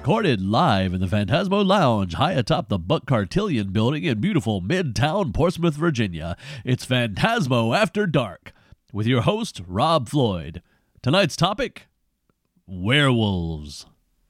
Recorded live in the Phantasmo Lounge, high atop the Buck Cartillion building in beautiful Midtown Portsmouth, Virginia. It's Phantasmo After Dark, with your host, Rob Floyd. Tonight's topic, werewolves.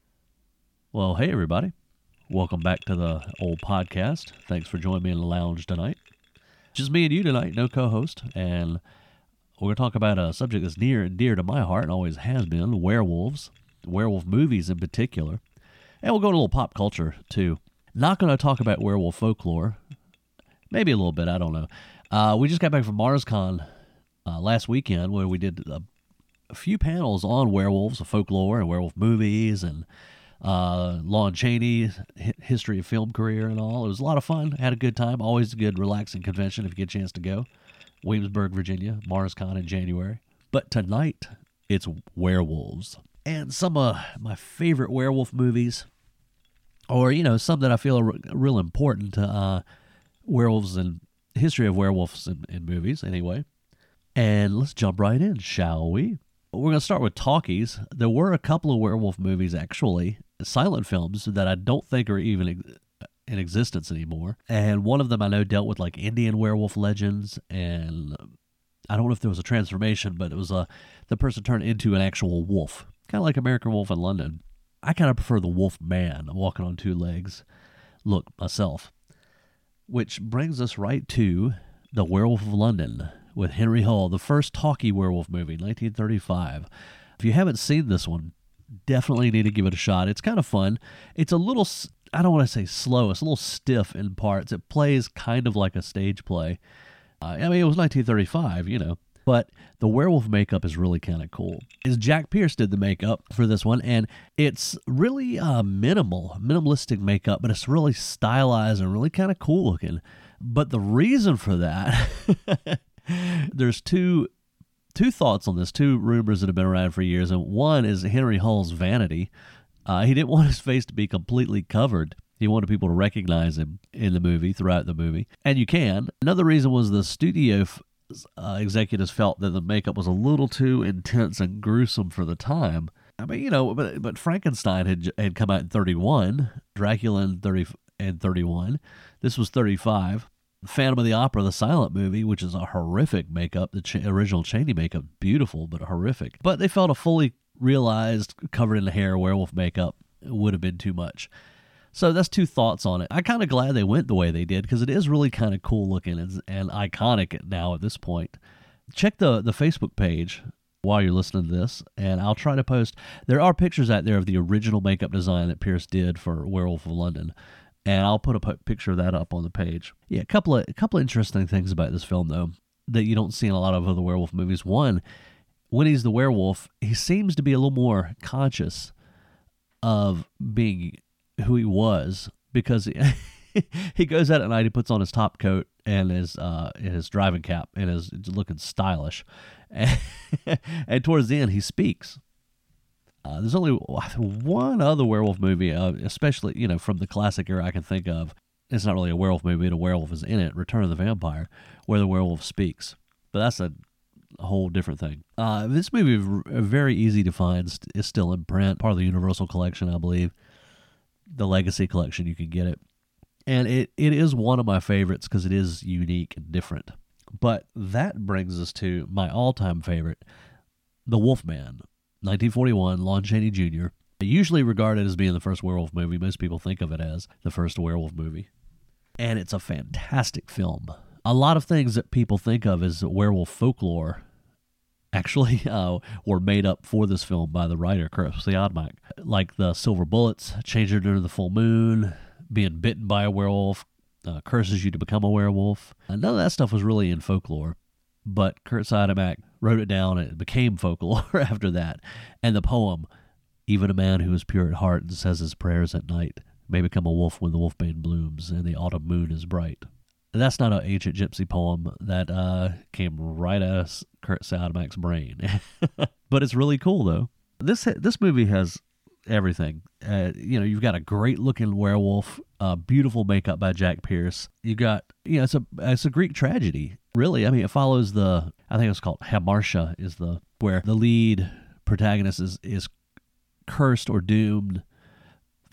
Well, hey everybody. Welcome back to the old podcast. Thanks for joining me in the lounge tonight. Just me and you tonight, no co-host, and we're going to talk about a subject that's near and dear to my heart and always has been, werewolves, werewolf movies in particular. And we'll go to a little pop culture, too. Not going to talk about werewolf folklore. Maybe a little bit, I don't know. We just got back from MarsCon last weekend, where we did a few panels on werewolves, folklore, and werewolf movies, and Lon Chaney, history of film career and all. It was a lot of fun. Had a good time. Always a good, relaxing convention if you get a chance to go. Williamsburg, Virginia, MarsCon in January. But tonight, it's werewolves. And some of my favorite werewolf movies, or, you know, some that I feel are real important to werewolves and history of werewolves in movies, anyway. And let's jump right in, shall we? We're going to start with talkies. There were a couple of werewolf movies, actually, silent films, that I don't think are even in existence anymore. And one of them I know dealt with, like, Indian werewolf legends, and I don't know if there was a transformation, but it was the person turned into an actual wolf. Kind of like American Wolf in London. I kind of prefer the Wolf Man, walking on two legs look myself. Which brings us right to The Werewolf of London with Henry Hull, the first talkie werewolf movie, 1935. If you haven't seen this one, definitely need to give it a shot. It's kind of fun. It's a little, I don't want to say slow, it's a little stiff in parts. It plays kind of like a stage play. I mean, it was 1935, you know. But the werewolf makeup is really kind of cool. Jack Pierce did the makeup for this one, and it's really minimalistic makeup, but it's really stylized and really kind of cool looking. But the reason for that, there's two thoughts on this, two rumors that have been around for years, and one is Henry Hull's vanity. He didn't want his face to be completely covered. He wanted people to recognize him in the movie, throughout the movie, and you can. Another reason was the studio executives felt that the makeup was a little too intense and gruesome for the time. I mean, you know, but Frankenstein had come out in 31, Dracula in 31. This was 35. Phantom of the Opera, the silent movie, which is a horrific makeup. The original Chaney makeup, beautiful but horrific. But they felt a fully realized, covered in the hair werewolf makeup would have been too much. So that's two thoughts on it. I'm kind of glad they went the way they did, because it is really kind of cool looking and iconic now at this point. Check the Facebook page while you're listening to this, and I'll try to post. There are pictures out there of the original makeup design that Pierce did for Werewolf of London, and I'll put a picture of that up on the page. Yeah, a couple of interesting things about this film, though, that you don't see in a lot of other werewolf movies. One, when he's the werewolf, he seems to be a little more conscious of being who he was, because he goes out at night, he puts on his top coat and his driving cap and is looking stylish, and towards the end he speaks. There's only one other werewolf movie, especially, you know, from the classic era I can think of. It's not really a werewolf movie, a werewolf is in it, Return of the Vampire, where the werewolf speaks, but that's a whole different thing. This movie is very easy to find. It's still in print, part of the Universal collection, I believe. The Legacy collection, you can get it. And it is one of my favorites because it is unique and different. But that brings us to my all-time favorite, The Wolfman, 1941, Lon Chaney Jr., usually regarded as being the first werewolf movie. Most people think of it as the first werewolf movie. And it's a fantastic film. A lot of things that people think of as werewolf folklore actually were made up for this film by the writer, Kurt Siodmak, like the silver bullets, changing under the full moon, being bitten by a werewolf, curses you to become a werewolf. None of that stuff was really in folklore, but Kurt Siodmak wrote it down and it became folklore after that. And the poem, even a man who is pure at heart and says his prayers at night may become a wolf when the wolfbane blooms and the autumn moon is bright. That's not an ancient gypsy poem. That came right out of Kurt Siodmak's brain. But it's really cool, though. This movie has everything. You know, you've got a great-looking werewolf, beautiful makeup by Jack Pierce. You got, you know, it's a Greek tragedy, really. I mean, it follows I think it's called Hamartia, where the lead protagonist is cursed or doomed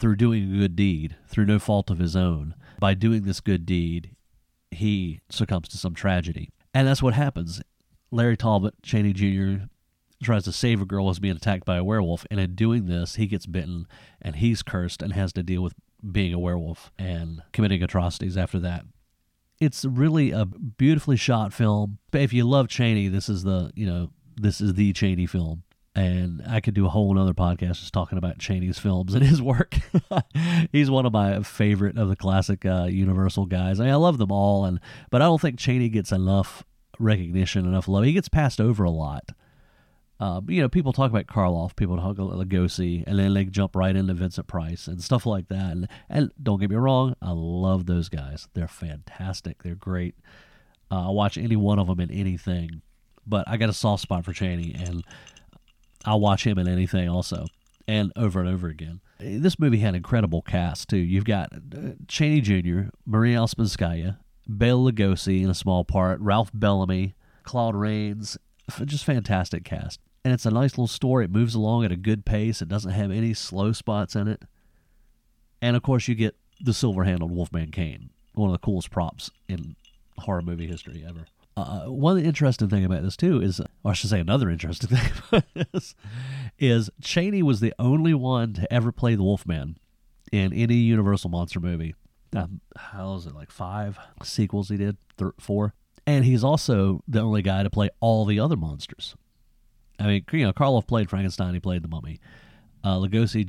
through doing a good deed, through no fault of his own. By doing this good deed, he succumbs to some tragedy. And that's what happens. Larry Talbot, Chaney Jr., tries to save a girl who's being attacked by a werewolf, and in doing this, he gets bitten, and he's cursed and has to deal with being a werewolf and committing atrocities after that. It's really a beautifully shot film. If you love Chaney, this is the Chaney film. And I could do a whole other podcast just talking about Chaney's films and his work. He's one of my favorite of the classic Universal guys. I love them all, but I don't think Chaney gets enough recognition, enough love. He gets passed over a lot. People talk about Karloff, people talk about Lugosi, and then they jump right into Vincent Price and stuff like that. And don't get me wrong, I love those guys. They're fantastic. They're great. I'll watch any one of them in anything. But I got a soft spot for Chaney, and I'll watch him in anything also, and over again. This movie had an incredible cast, too. You've got Chaney Jr., Maria Alspenskaya, Bela Lugosi in a small part, Ralph Bellamy, Claude Rains. Just fantastic cast. And it's a nice little story. It moves along at a good pace. It doesn't have any slow spots in it. And, of course, you get the silver-handled Wolfman Kane, one of the coolest props in horror movie history ever. One interesting thing about this, too, is, or I should say another interesting thing about this, is Chaney was the only one to ever play the Wolfman in any Universal monster movie. How is it, like 5 sequels he did? 4? And he's also the only guy to play all the other monsters. I mean, Karloff played Frankenstein, he played the Mummy. Lugosi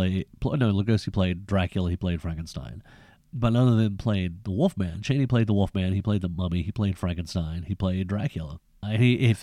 played Dracula, he played Frankenstein. But none of them played the Wolfman. Chaney played the Wolfman, he played the Mummy, he played Frankenstein, he played Dracula. If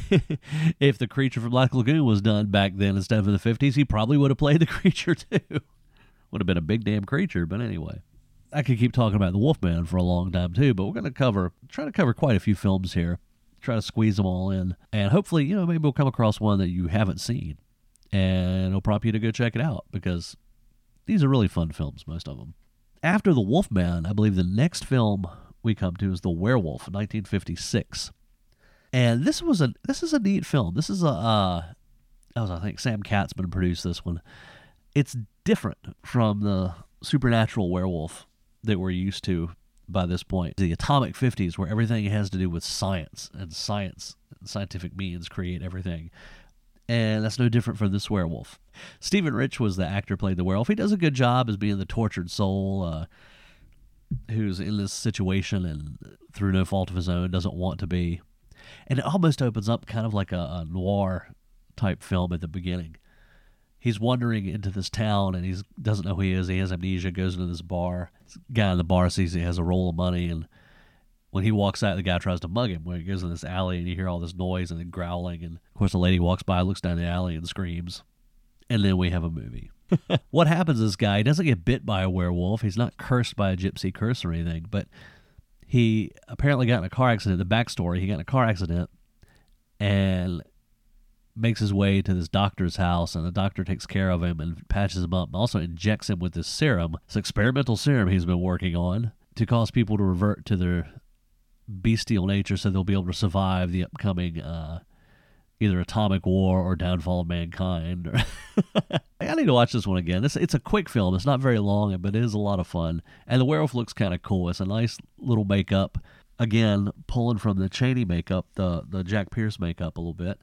the Creature from Black Lagoon was done back then instead of in the 50s, he probably would have played the creature too. Would have been a big damn creature, but anyway. I could keep talking about the Wolfman for a long time too, but we're going to try to cover quite a few films here, try to squeeze them all in, and hopefully, maybe we'll come across one that you haven't seen, and it'll prompt you to go check it out, because these are really fun films, most of them. After the Wolfman, I believe the next film we come to is The Werewolf, 1956, and this is a neat film. This is I think Sam Katzman produced this one. It's different from the supernatural werewolf that we're used to by this point. The atomic 50s, where everything has to do with science and scientific means create everything. And that's no different from this werewolf. Stephen Rich was the actor played the werewolf. He does a good job as being the tortured soul who's in this situation and through no fault of his own doesn't want to be. And it almost opens up kind of like a noir type film at the beginning. He's wandering into this town, and he doesn't know who he is. He has amnesia, goes into this bar. This guy in the bar sees he has a roll of money, and when he walks out, the guy tries to mug him. When he goes in this alley, and you hear all this noise and then growling, and of course the lady walks by, looks down the alley, and screams. And then we have a movie. What happens to this guy? He doesn't get bit by a werewolf. He's not cursed by a gypsy curse or anything, but he apparently got in a car accident. The backstory, he got in a car accident, and makes his way to this doctor's house, and the doctor takes care of him and patches him up and also injects him with this serum, this experimental serum he's been working on to cause people to revert to their bestial nature so they'll be able to survive the upcoming either atomic war or downfall of mankind. I need to watch this one again. It's a quick film. It's not very long, but it is a lot of fun. And the werewolf looks kind of cool. It's a nice little makeup. Again, pulling from the Chaney makeup, the Jack Pierce makeup a little bit.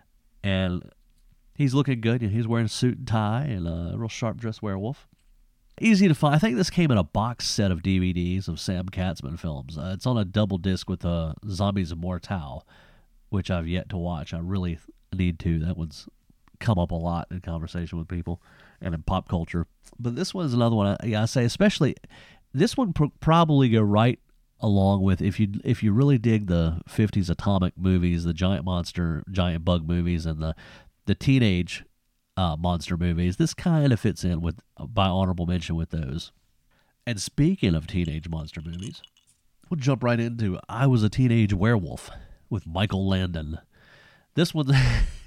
And he's looking good. He's wearing a suit and tie and a real sharp-dressed werewolf. Easy to find. I think this came in a box set of DVDs of Sam Katzman films. It's on a double disc with Zombies Immortal, which I've yet to watch. I really need to. That one's come up a lot in conversation with people and in pop culture. But this one's another one I say, especially this one probably go right along with if you really dig the 50s atomic movies, the giant monster, giant bug movies, and the teenage monster movies. This kind of fits in with by honorable mention with those. And speaking of teenage monster movies, we'll jump right into I Was a Teenage Werewolf with Michael Landon. This was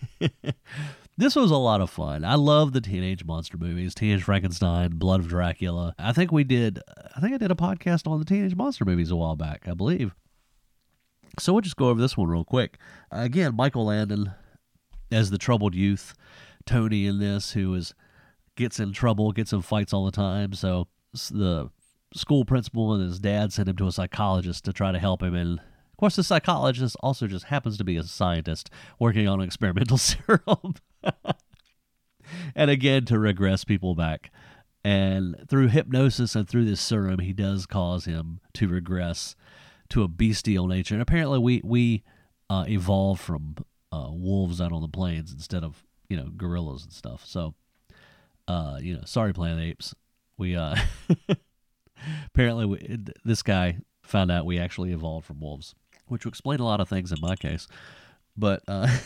this was a lot of fun. I love the teenage monster movies, Teenage Frankenstein, Blood of Dracula. I think I did a podcast on the teenage monster movies a while back, I believe. So we'll just go over this one real quick. Again, Michael Landon as the troubled youth, Tony in this, who is gets in trouble, gets in fights all the time. So the school principal and his dad sent him to a psychologist to try to help him. And of course, the psychologist also just happens to be a scientist working on an experimental serum. And again, to regress people back. And through hypnosis and through this serum, he does cause him to regress to a bestial nature. And apparently we evolved from wolves out on the plains instead of, gorillas and stuff. So, sorry, Planet Apes. We apparently this guy found out we actually evolved from wolves, which would explain a lot of things in my case. But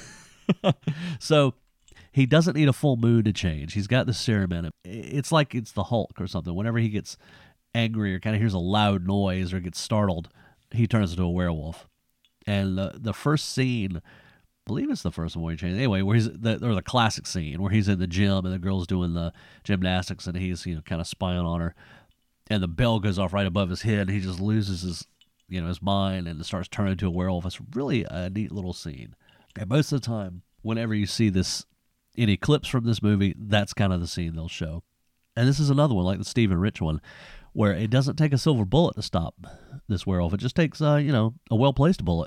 so he doesn't need a full moon to change. He's got the serum in him. It's like it's the Hulk or something. Whenever he gets angry or kind of hears a loud noise or gets startled, he turns into a werewolf. And the first scene, I believe it's the first one where he changes. Anyway, where the classic scene where he's in the gym and the girl's doing the gymnastics and he's kind of spying on her, and the bell goes off right above his head. And he just loses his mind and starts turning into a werewolf. It's really a neat little scene. And most of the time, whenever you see any clips from this movie, that's kind of the scene they'll show. And this is another one, like the Stephen Rich one, where it doesn't take a silver bullet to stop this werewolf. It just takes, a well-placed bullet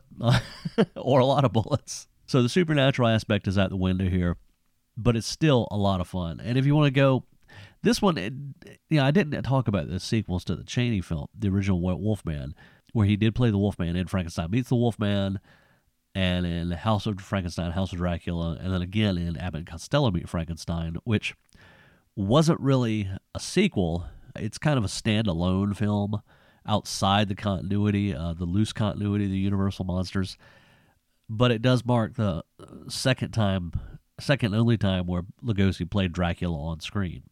or a lot of bullets. So the supernatural aspect is out the window here, but it's still a lot of fun. And if you want to go, this one, I didn't talk about the sequels to the Chaney film, the original Wolfman, where he did play the Wolfman in Frankenstein Meets the Wolfman, and in House of Frankenstein, House of Dracula, and then again in Abbott and Costello Meet Frankenstein, which wasn't really a sequel. It's kind of a standalone film outside the continuity, the loose continuity of the Universal monsters. But it does mark the second and only time where Lugosi played Dracula on screen.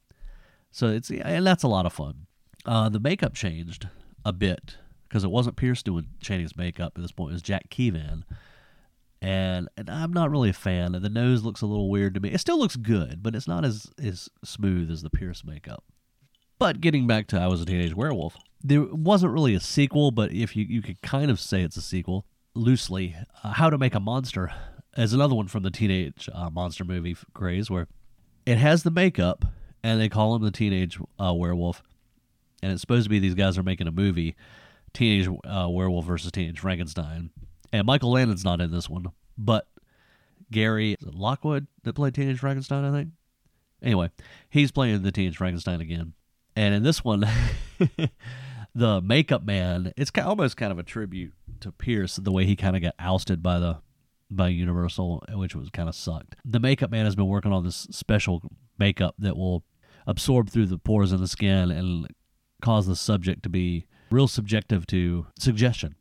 So and that's a lot of fun. The makeup changed a bit, because it wasn't Pierce doing Chaney's makeup at this point. It was Jack Keevan. And I'm not really a fan. The nose looks a little weird to me. It still looks good, but it's not as smooth as the Pierce makeup. But getting back to I Was a Teenage Werewolf, there wasn't really a sequel, but if you could kind of say it's a sequel, loosely. How to Make a Monster is another one from the teenage monster movie craze, where it has the makeup, and they call him the teenage werewolf. And it's supposed to be these guys are making a movie, Teenage Werewolf versus Teenage Frankenstein. And Michael Landon's not in this one, but Gary Lockwood that played Teenage Frankenstein, I think. Anyway, he's playing the Teenage Frankenstein again. And in this one, the makeup man, it's almost kind of a tribute to Pierce, the way he kind of got ousted by Universal, which was kind of sucked. The makeup man has been working on this special makeup that will absorb through the pores in the skin and cause the subject to be real subjective to suggestion.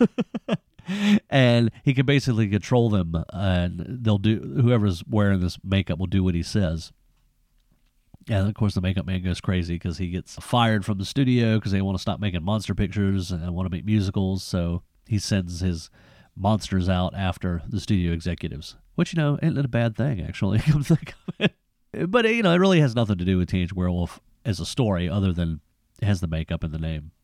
And he can basically control them, and whoever's wearing this makeup will do what he says. And of course the makeup man goes crazy because he gets fired from the studio because they want to stop making monster pictures and want to make musicals, so he sends his monsters out after the studio executives, which isn't a bad thing, actually, come to think of it. But it really has nothing to do with Teenage Werewolf as a story, other than it has the makeup in the name.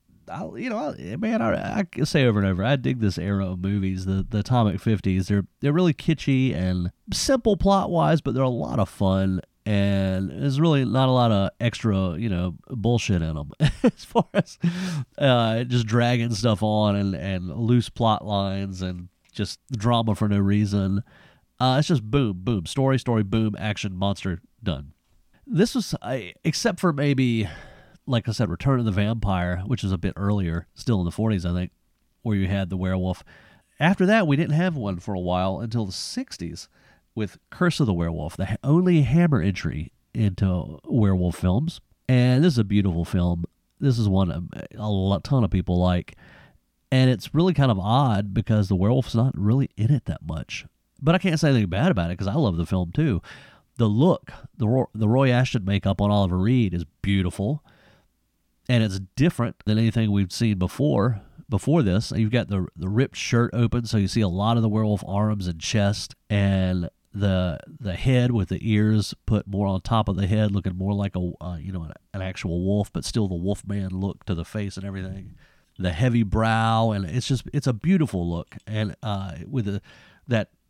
I can say over and over, I dig this era of movies, the Atomic 50s. They're really kitschy and simple plot-wise, but they're a lot of fun, and there's really not a lot of extra, bullshit in them as far as just dragging stuff on and loose plot lines and just drama for no reason. It's just boom, boom, story, boom, action, monster, done. This was, except for maybe, like I said, Return of the Vampire, which is a bit earlier, still in the 40s, I think, where you had the werewolf. After that, we didn't have one for a while until the 60s with Curse of the Werewolf, the only Hammer entry into werewolf films. And this is a beautiful film. This is one a ton of people like. And it's really kind of odd because the werewolf's not really in it that much. But I can't say anything bad about it because I love the film too. The look, the Roy Ashton makeup on Oliver Reed is beautiful. And it's different than anything we've seen before this. You've got the ripped shirt open, so you see a lot of the werewolf arms and chest, and the head with the ears put more on top of the head, looking more like an actual wolf, but still the Wolfman look to the face and everything. The heavy brow, and it's a beautiful look, and with that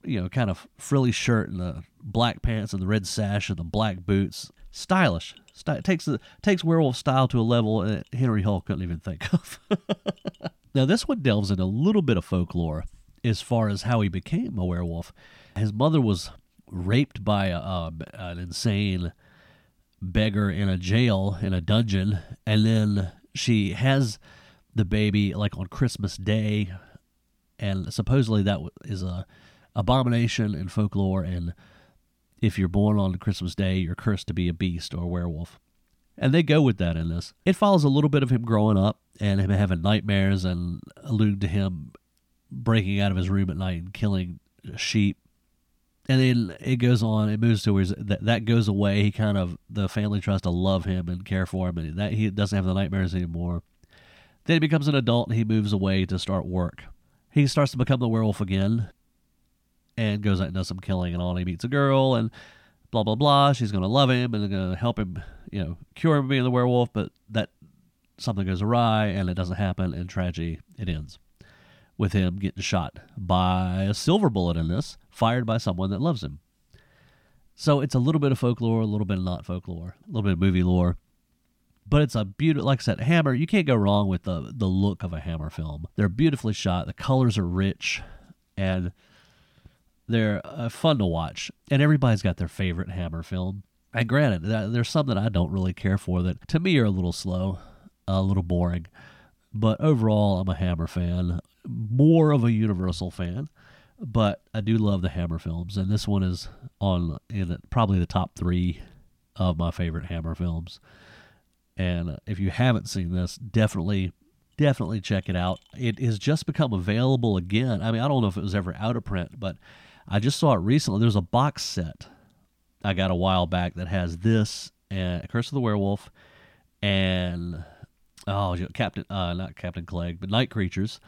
kind of frilly shirt and the black pants and the red sash and the black boots. Stylish. Takes werewolf style to a level that Henry Hull couldn't even think of. Now, this one delves into a little bit of folklore as far as how he became a werewolf. His mother was raped by an insane beggar in a jail, in a dungeon, and then she has the baby like on Christmas Day, and supposedly that is a abomination in folklore, and if you're born on Christmas Day, you're cursed to be a beast or a werewolf. And they go with that in this. It follows a little bit of him growing up and him having nightmares and allude to him breaking out of his room at night and killing sheep. And then it goes on, it moves to where that goes away. The family tries to love him and care for him, and he doesn't have the nightmares anymore. Then he becomes an adult and he moves away to start work. He starts to become the werewolf again and goes out and does some killing and all. And he meets a girl and blah, blah, blah. She's going to love him and they're going to help him, cure him being the werewolf, but that something goes awry and it doesn't happen, and tragedy, it ends with him getting shot by a silver bullet in this, fired by someone that loves him. So it's a little bit of folklore, a little bit of not folklore, a little bit of movie lore. But it's a beautiful, like I said, Hammer, you can't go wrong with the look of a Hammer film. They're beautifully shot, the colors are rich, and they're fun to watch. And everybody's got their favorite Hammer film. And granted, there's some that I don't really care for that to me are a little slow, a little boring. But overall, I'm a Hammer fan, more of a Universal fan. But I do love the Hammer films, and this one is probably the top 3 of my favorite Hammer films. And if you haven't seen this, definitely check it out. It has just become available again. I mean, I don't know if it was ever out of print, but I just saw it recently. There's a box set I got a while back that has this and Curse of the Werewolf and not Captain Clegg, but Night Creatures,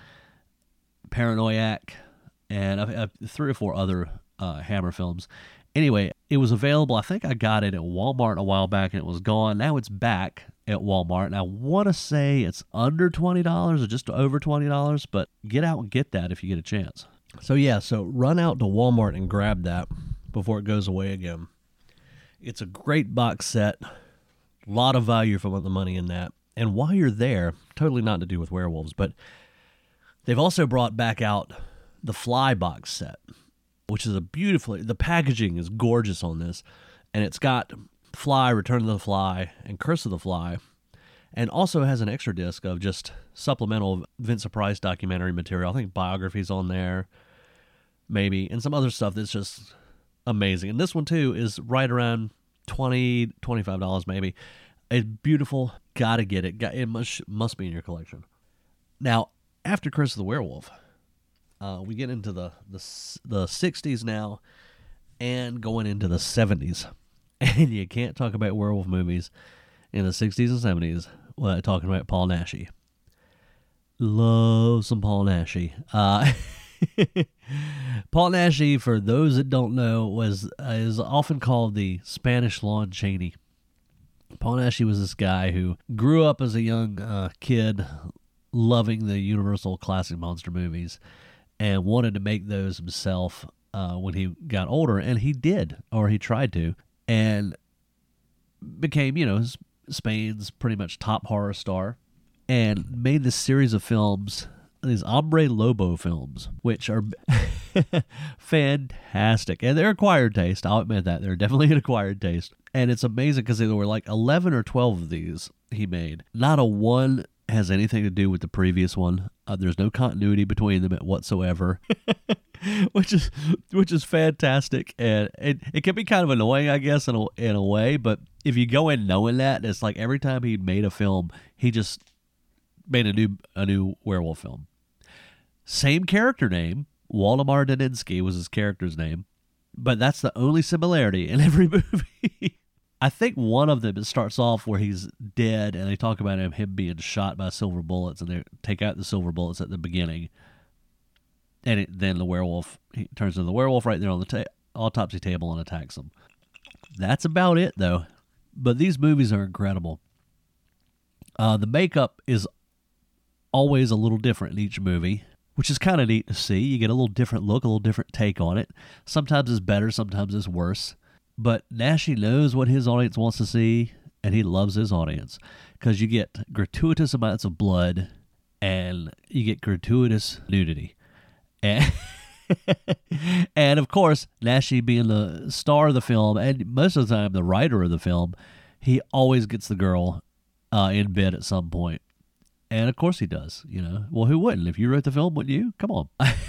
Paranoiac, and 3 or 4 other Hammer films. Anyway, it was available. I think I got it at Walmart a while back, and it was gone. Now it's back at Walmart, and I want to say it's under $20 or just over $20, but get out and get that if you get a chance. So run out to Walmart and grab that before it goes away again. It's a great box set, a lot of value for the money in that. And while you're there, totally not to do with werewolves, but they've also brought back out the Fly box set, which is the packaging is gorgeous on this, and it's got Fly, Return of the Fly, and Curse of the Fly, and also has an extra disc of just supplemental Vincent Price documentary material. I think biographies on there, maybe, and some other stuff that's just amazing. And this one, too, is right around $20, $25 maybe. It's beautiful. Gotta get it. It must be in your collection. Now, after Curse of the Werewolf, we get into the 60s now and going into the 70s. And you can't talk about werewolf movies in the 60s and 70s without talking about Paul Naschy. Love some Paul Naschy. Paul Naschy, for those that don't know, is often called the Spanish Lon Chaney. Paul Naschy was this guy who grew up as a young kid loving the Universal classic monster movies and wanted to make those himself when he got older, and he did, or he tried to, and became, Spain's pretty much top horror star, and made this series of films, these Hombre Lobo films, which are fantastic. And they're acquired taste, I'll admit that. They're definitely an acquired taste. And it's amazing because there were like 11 or 12 of these he made. Not a one has anything to do with the previous one. There's no continuity between them whatsoever, which is fantastic. And it can be kind of annoying, I guess, in a way. But if you go in knowing that, it's like every time he made a film, he just made a new werewolf film. Same character name, Waldemar Daninsky was his character's name, but that's the only similarity in every movie. I think one of them, it starts off where he's dead, and they talk about him being shot by silver bullets, and they take out the silver bullets at the beginning. And then the werewolf, he turns into the werewolf right there on the autopsy table and attacks him. That's about it, though. But these movies are incredible. The makeup is always a little different in each movie, which is kind of neat to see. You get a little different look, a little different take on it. Sometimes it's better, sometimes it's worse. But Naschy knows what his audience wants to see, and he loves his audience because you get gratuitous amounts of blood and you get gratuitous nudity. And, and of course, Naschy being the star of the film and most of the time the writer of the film, he always gets the girl in bed at some point. And of course he does, you know. Well, who wouldn't? If you wrote the film, wouldn't you? Come on.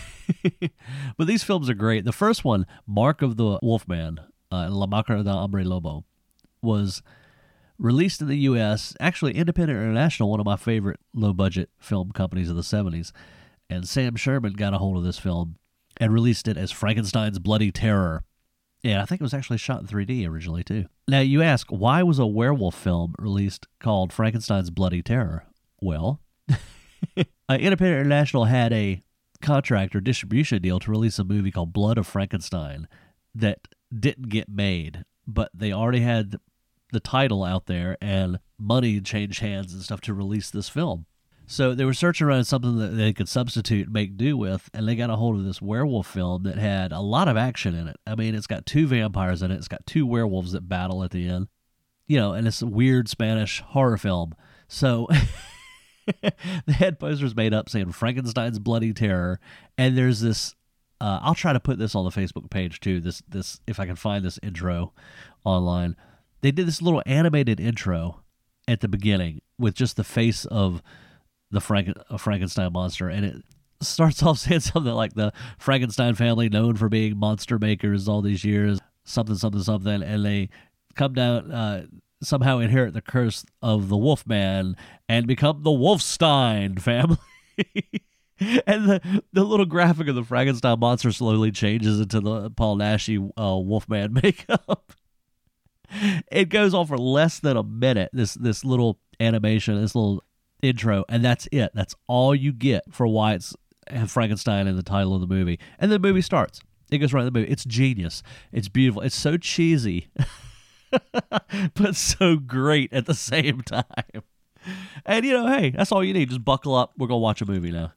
But these films are great. The first one, Mark of the Wolfman, La Marca del Hombre Lobo, was released in the U.S., actually Independent International, one of my favorite low-budget film companies of the 70s. And Sam Sherman got a hold of this film and released it as Frankenstein's Bloody Terror. Yeah, I think it was actually shot in 3D originally, too. Now, you ask, why was a werewolf film released called Frankenstein's Bloody Terror? Well, Independent International had a contract or distribution deal to release a movie called Blood of Frankenstein that didn't get made, but they already had the title out there and money changed hands and stuff to release this film. So they were searching around something that they could substitute and make do with, and they got a hold of this werewolf film that had a lot of action in it. I mean, it's got 2 vampires in it. It's got 2 werewolves that battle at the end, you know, and it's a weird Spanish horror film. So they had posters made up saying Frankenstein's Bloody Terror, and there's this. I'll try to put this on the Facebook page too. This if I can find this intro online. They did this little animated intro at the beginning with just the face of the Frankenstein monster, and it starts off saying something like the Frankenstein family known for being monster makers all these years, something, and they come down. Somehow inherit the curse of the Wolfman and become the Wolfstein family. And the little graphic of the Frankenstein monster slowly changes into the Paul Naschy Wolfman makeup. It goes on for less than a minute, this little animation, this little intro, and that's it. That's all you get for why it's Frankenstein in the title of the movie. And the movie starts. It goes right in the movie. It's genius. It's beautiful. It's so cheesy. But so great at the same time. And, you know, hey, that's all you need. Just buckle up. We're going to watch a movie now.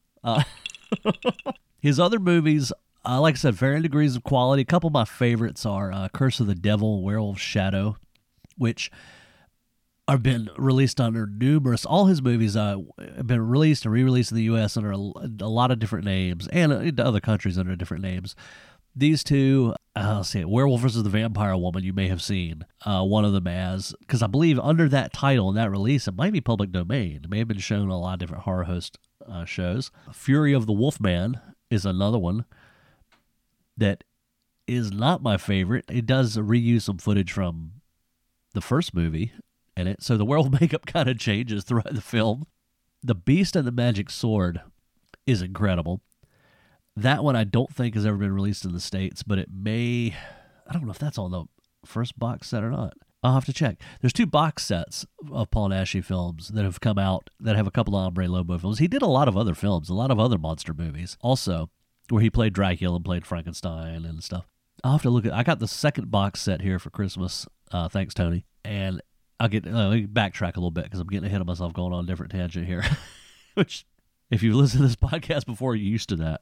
His other movies, like I said, varying degrees of quality. A couple of my favorites are Curse of the Devil, Werewolf Shadow, which have been released under numerous. All his movies have been released and re-released in the U.S. under a lot of different names, and in other countries under different names. These two, let's see, Werewolf versus the Vampire Woman, you may have seen one of them as, because I believe under that title and that release, it might be public domain. It may have been shown on a lot of different horror host shows. Fury of the Wolfman is another one that is not my favorite. It does reuse some footage from the first movie in it, so the werewolf makeup kind of changes throughout the film. The Beast and the Magic Sword is incredible. That one I don't think has ever been released in the States, but it may. I don't know if that's on the first box set or not. I'll have to check. There's 2 box sets of Paul Naschy films that have come out that have a couple of Hombre Lobo films. He did a lot of other films, a lot of other monster movies also, where he played Dracula and played Frankenstein and stuff. I'll have to look at. I got the second box set here for Christmas. Thanks, Tony. And I'll get. Let me backtrack a little bit because I'm getting ahead of myself, going on a different tangent here. Which, if you've listened to this podcast before, you're used to that.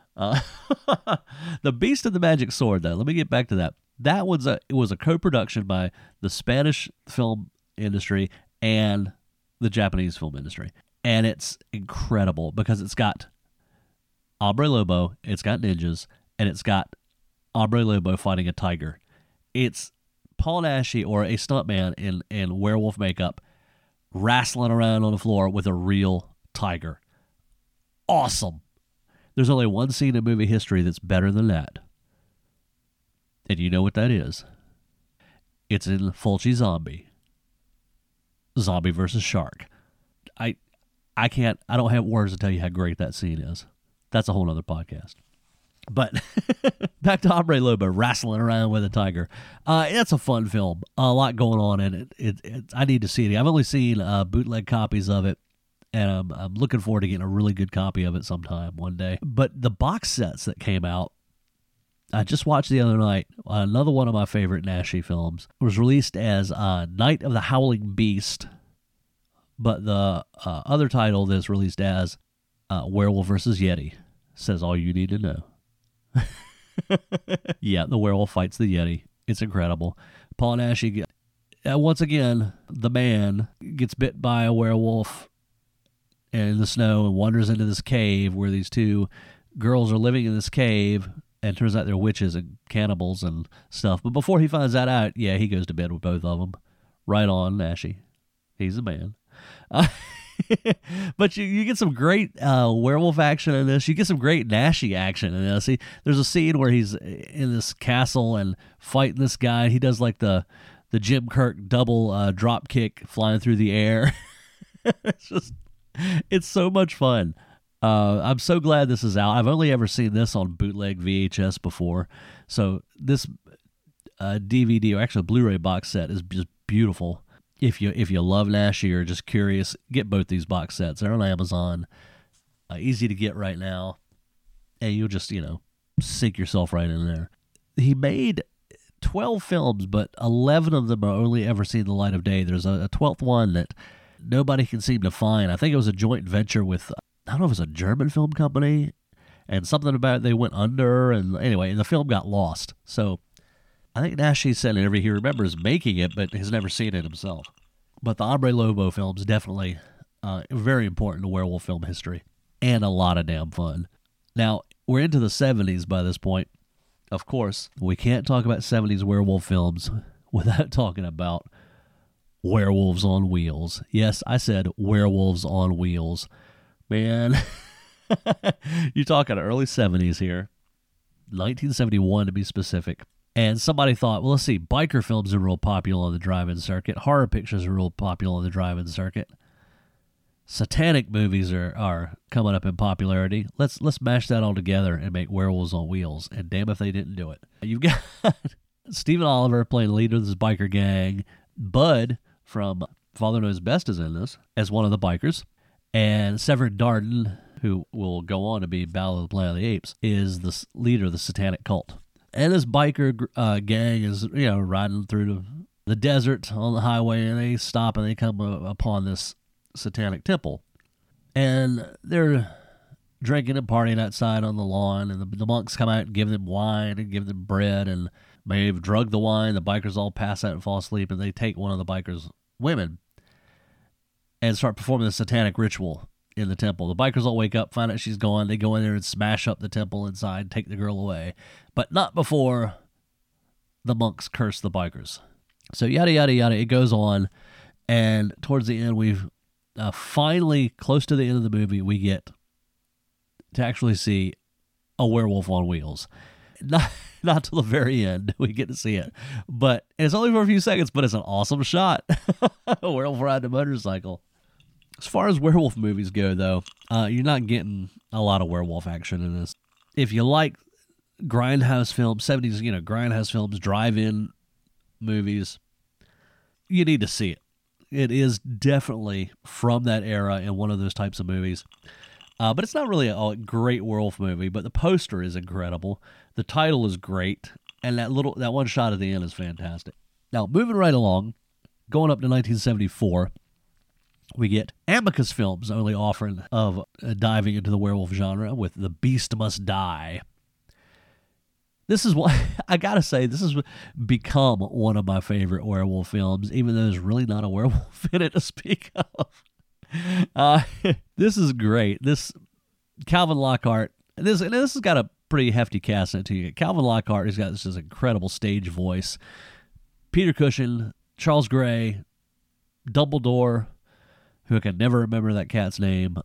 The Beast and the Magic Sword, though, let me get back to that. That was it was a co-production by the Spanish film industry and the Japanese film industry. And it's incredible because it's got Hombre Lobo, it's got ninjas, and it's got Hombre Lobo fighting a tiger. It's Paul Naschy, or a stuntman in werewolf makeup, wrestling around on the floor with a real tiger. Awesome. There's only one scene in movie history that's better than that. And you know what that is. It's in Fulci Zombie. Zombie versus Shark. I don't have words to tell you how great that scene is. That's a whole other podcast. But back to Hombre Lobo wrestling around with a tiger. That's a fun film. A lot going on in it. I need to see it. I've only seen bootleg copies of it. And I'm looking forward to getting a really good copy of it sometime one day. But the box sets that came out, I just watched the other night. Another one of my favorite Naschy films was released as Night of the Howling Beast. But the other title that's released as Werewolf vs. Yeti. says all you need to know. Yeah, the werewolf fights the Yeti. It's incredible. Paul Naschy, once again, the man gets bit by a werewolf in the snow and wanders into this cave where these two girls are living in this cave, and turns out they're witches and cannibals and stuff. But before he finds that out, yeah, he goes to bed with both of them. Right on, Naschy. He's the man. But you get some great werewolf action in this. You get some great Naschy action in this. There's a scene where he's in this castle and fighting this guy. He does like the Jim Kirk double drop kick flying through the air. It's so much fun. I'm so glad this is out. I've only ever seen this on bootleg VHS before. So this DVD, or actually Blu-ray box set, is just beautiful. If you love Naschy or just curious, get both these box sets. They're on Amazon. Easy to get right now. And you'll just, sink yourself right in there. He made 12 films, but 11 of them are only ever seen the light of day. There's a 12th one that nobody can seem to find. I think it was a joint venture with, I don't know if it was a German film company, and something about it, they went under, and anyway, the film got lost. So I think Naschy said in an interview he remembers making it, but has never seen it himself. But the Hombre Lobo film's definitely very important to werewolf film history, and a lot of damn fun. Now, we're into the 70s by this point. Of course, we can't talk about 70s werewolf films without talking about werewolves on wheels. Yes, I said werewolves on wheels. Man, you're talking early 70s here. 1971 to be specific. And somebody thought, well, let's see, biker films are real popular on the drive-in circuit. Horror pictures are real popular on the drive-in circuit. Satanic movies are coming up in popularity. Let's mash that all together and make werewolves on wheels. And damn if they didn't do it. You've got Stephen Oliver playing the leader of this biker gang. Bud from Father Knows Best is in this as one of the bikers. And Severin Darden, who will go on to be Battle of the Planet of the Apes, is the leader of the satanic cult. And this biker gang is, riding through the desert on the highway, and they stop and they come upon this satanic temple. And they're drinking and partying outside on the lawn, and the monks come out and give them wine and give them bread, and they've drugged the wine. The bikers all pass out and fall asleep, and they take one of the bikers' women and start performing the satanic ritual in the temple. The bikers all wake up, find out she's gone. They go in there and smash up the temple inside, take the girl away. But not before the monks curse the bikers. So yada, yada, yada. It goes on. And towards the end, we've finally, close to the end of the movie, we get to actually see a werewolf on wheels. Not till the very end we get to see it. But it's only for a few seconds, but it's an awesome shot. A werewolf riding a motorcycle. As far as werewolf movies go, though, you're not getting a lot of werewolf action in this. If you like grindhouse films, 70s, grindhouse films, drive-in movies, you need to see it. It is definitely from that era and one of those types of movies. But it's not really a great werewolf movie, but the poster is incredible. The title is great, and that one shot at the end is fantastic. Now, moving right along, going up to 1974, we get Amicus Films only offering of diving into the werewolf genre with The Beast Must Die. This is what I gotta say. This has become one of my favorite werewolf films, even though there's really not a werewolf in it to speak of. This is great. This Calvin Lockhart. This has got a pretty hefty cast in it too. Calvin Lockhart has got this incredible stage voice. Peter Cushing, Charles Gray, Dumbledore, who I can never remember that cat's name,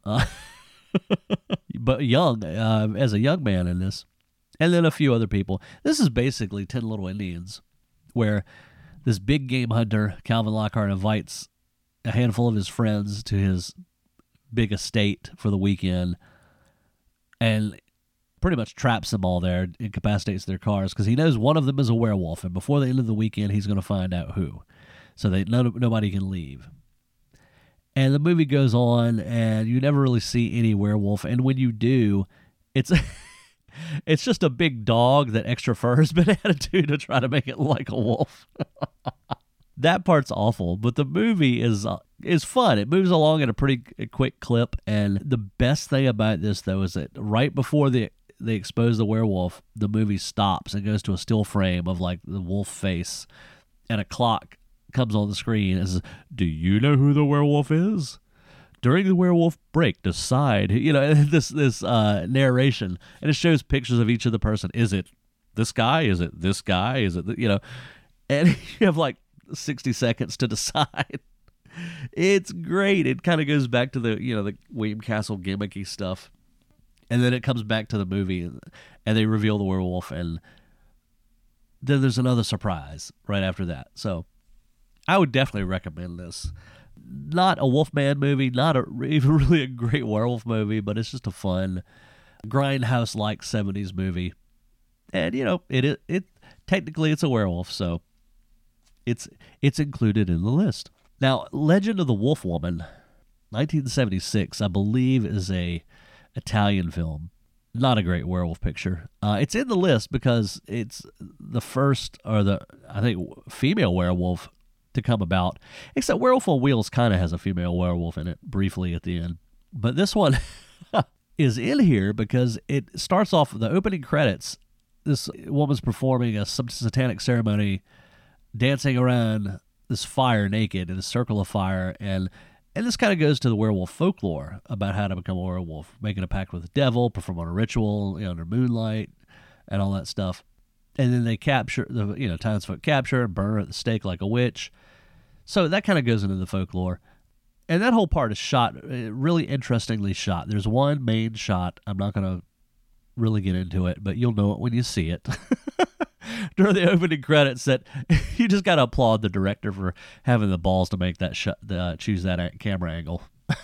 but young, as a young man in this. And then a few other people. This is basically 10 Little Indians, where this big game hunter, Calvin Lockhart, invites a handful of his friends to his big estate for the weekend and pretty much traps them all there, incapacitates their cars, because he knows one of them is a werewolf, and before the end of the weekend, he's going to find out who. So nobody can leave. And the movie goes on, and you never really see any werewolf, and when you do, it's... It's just a big dog that extra fur has been added to try to make it like a wolf. That part's awful, but the movie is is fun. It moves along at a pretty quick clip, and the best thing about this, though, is that right before they expose the werewolf, the movie stops and goes to a still frame of like the wolf face, and a clock comes on the screen and says, "Do you know who the werewolf is? During the werewolf break, decide." This narration, and it shows pictures of each of the person. Is it this guy? Is it this guy? Is it and you have like 60 seconds to decide. It's great. It kind of goes back to the William Castle gimmicky stuff, and then it comes back to the movie, and they reveal the werewolf, and then there's another surprise right after that. So I would definitely recommend this. Not a Wolfman movie, not even really a great werewolf movie, but it's just a fun grindhouse-like 70s movie. And it technically it's a werewolf, so it's included in the list. Now, Legend of the Wolf Woman, 1976, I believe, is a Italian film. Not a great werewolf picture. It's in the list because it's the first, I think, female werewolf to come about. Except Werewolf on Wheels kind of has a female werewolf in it briefly at the end. But this one is in here because it starts off with the opening credits. This woman's performing some satanic ceremony, dancing around this fire naked in a circle of fire, and this kind of goes to the werewolf folklore about how to become a werewolf, making a pact with the devil, performing a ritual under moonlight, and all that stuff. And then they capture townsfolk capture and burn her at the stake like a witch. So that kind of goes into the folklore, and that whole part is shot really interestingly shot. There's one main shot. I'm not going to really get into it, but you'll know it when you see it. During the opening credits, that you just got to applaud the director for having the balls to make that choose that camera angle.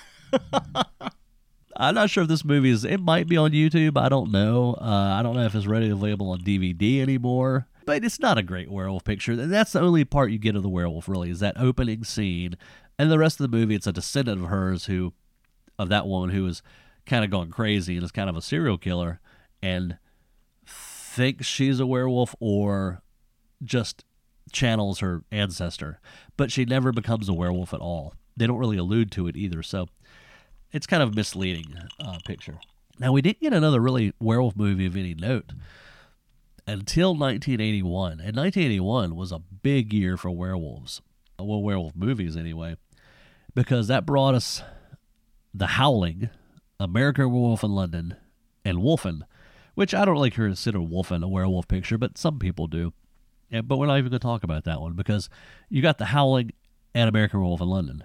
I'm not sure if this movie it might be on YouTube. I don't know. I don't know if it's ready available on DVD anymore. But it's not a great werewolf picture. And that's the only part you get of the werewolf, really, is that opening scene. And the rest of the movie, it's a descendant of hers of that woman who is kind of gone crazy and is kind of a serial killer and thinks she's a werewolf or just channels her ancestor. But she never becomes a werewolf at all. They don't really allude to it either. So it's kind of a misleading picture. Now, we didn't get another really werewolf movie of any note until 1981. And 1981 was a big year for werewolves. Well, werewolf movies anyway. Because that brought us The Howling, American Werewolf in London, and Wolfen, which I don't really consider Wolfen a werewolf picture, but some people do. But we're not even going to talk about that one because you got The Howling and American Werewolf in London.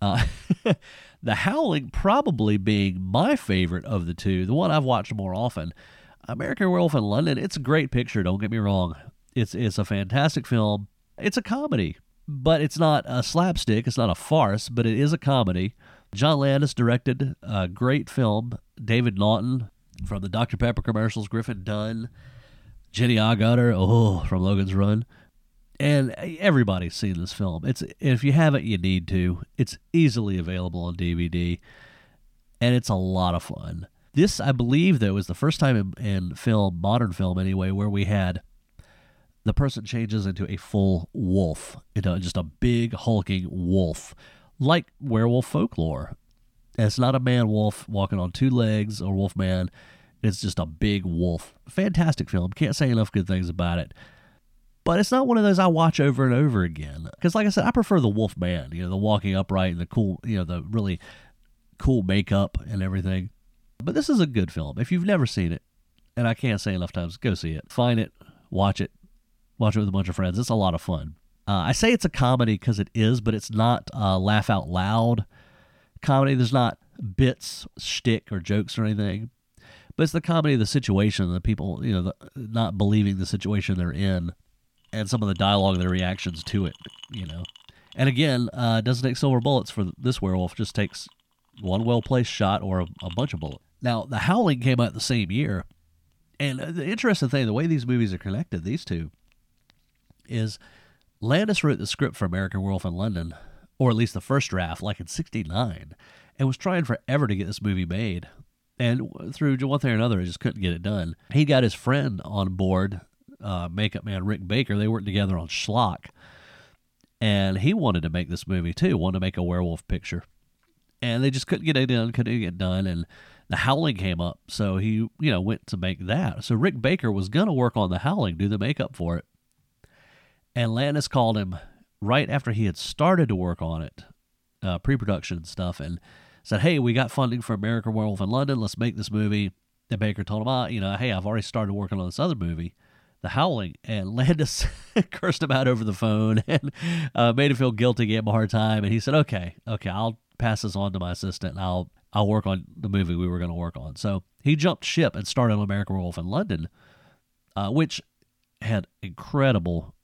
The Howling probably being my favorite of the two, the one I've watched more often. American Werewolf in London, it's a great picture, don't get me wrong. It's a fantastic film. It's a comedy, but it's not a slapstick. It's not a farce, but it is a comedy. John Landis directed a great film. David Naughton from the Dr. Pepper commercials, Griffin Dunn, Jenny Agutter, from Logan's Run. And everybody's seen this film. If you haven't, you need to. It's easily available on DVD, and it's a lot of fun. This, I believe, though, is the first time in film, modern film anyway, where we had the person changes into a full wolf, into just a big hulking wolf, like werewolf folklore. And it's not a man wolf walking on two legs or wolf man. It's just a big wolf. Fantastic film. Can't say enough good things about it. But it's not one of those I watch over and over again. Because like I said, I prefer the wolf man, the walking upright and the cool, the really cool makeup and everything. But this is a good film. If you've never seen it, and I can't say enough times, go see it. Find it, watch it with a bunch of friends. It's a lot of fun. I say it's a comedy because it is, but it's not laugh out loud comedy. There's not bits, shtick, or jokes or anything. But it's the comedy of the situation, the people, not believing the situation they're in, and some of the dialogue and their reactions to it, And again, doesn't take silver bullets for this werewolf, just takes one well-placed shot or a bunch of bullets. Now, The Howling came out the same year, and the interesting thing, the way these movies are connected, these two, is Landis wrote the script for American Werewolf in London, or at least the first draft, like in '69, and was trying forever to get this movie made. And through one thing or another, he just couldn't get it done. He got his friend on board, makeup man Rick Baker. They worked together on Schlock. And he wanted to make this movie too, wanted to make a werewolf picture. And they just couldn't get it done. And The Howling came up, so he, went to make that. So Rick Baker was going to work on The Howling, do the makeup for it. And Landis called him right after he had started to work on it, pre-production stuff, and said, hey, we got funding for American Werewolf in London. Let's make this movie. And Baker told him, hey, I've already started working on this other movie, The Howling. And Landis cursed him out over the phone and made him feel guilty, gave him a hard time. And he said, okay, I'll pass this on to my assistant, and I'll work on the movie we were going to work on. So he jumped ship and started on American Werewolf in London, which had incredible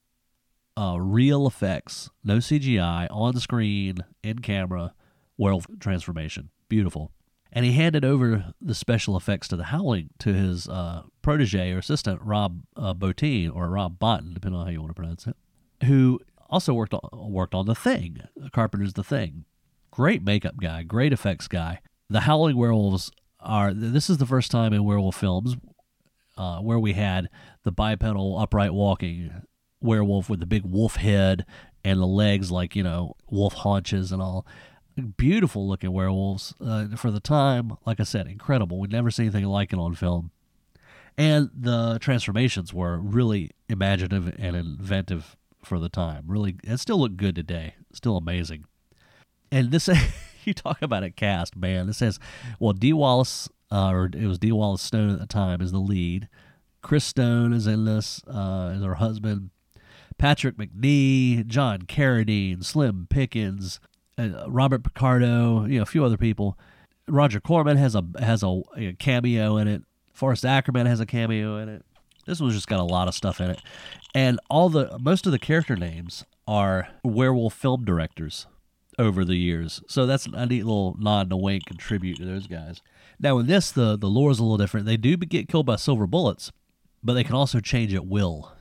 real effects, no CGI, on the screen, in camera, werewolf transformation. Beautiful. And he handed over the special effects to The Howling to his protege or assistant, Rob Bottin, or Rob Bottin, depending on how you want to pronounce it, who also worked on The Thing, Carpenter's The Thing. Great makeup guy, great effects guy. The Howling werewolves this is the first time in werewolf films where we had the bipedal upright walking werewolf with the big wolf head and the legs like, wolf haunches and all. Beautiful looking werewolves for the time. Like I said, incredible. We'd never seen anything like it on film. And the transformations were really imaginative and inventive for the time. Really, it still look good today. Still amazing. And this, you talk about a cast, man. It says, well, Dee Wallace, or it was Dee Wallace Stone at the time, is the lead. Chris Stone is in this as her husband. Patrick McNee, John Carradine, Slim Pickens, Robert Picardo, a few other people. Roger Corman has a cameo in it. Forrest Ackerman has a cameo in it. This one's just got a lot of stuff in it. And most of the character names are werewolf film directors over the years. So that's a neat little nod and a wink and tribute to those guys. Now in this, the lore is a little different. They do get killed by silver bullets, but they can also change at will.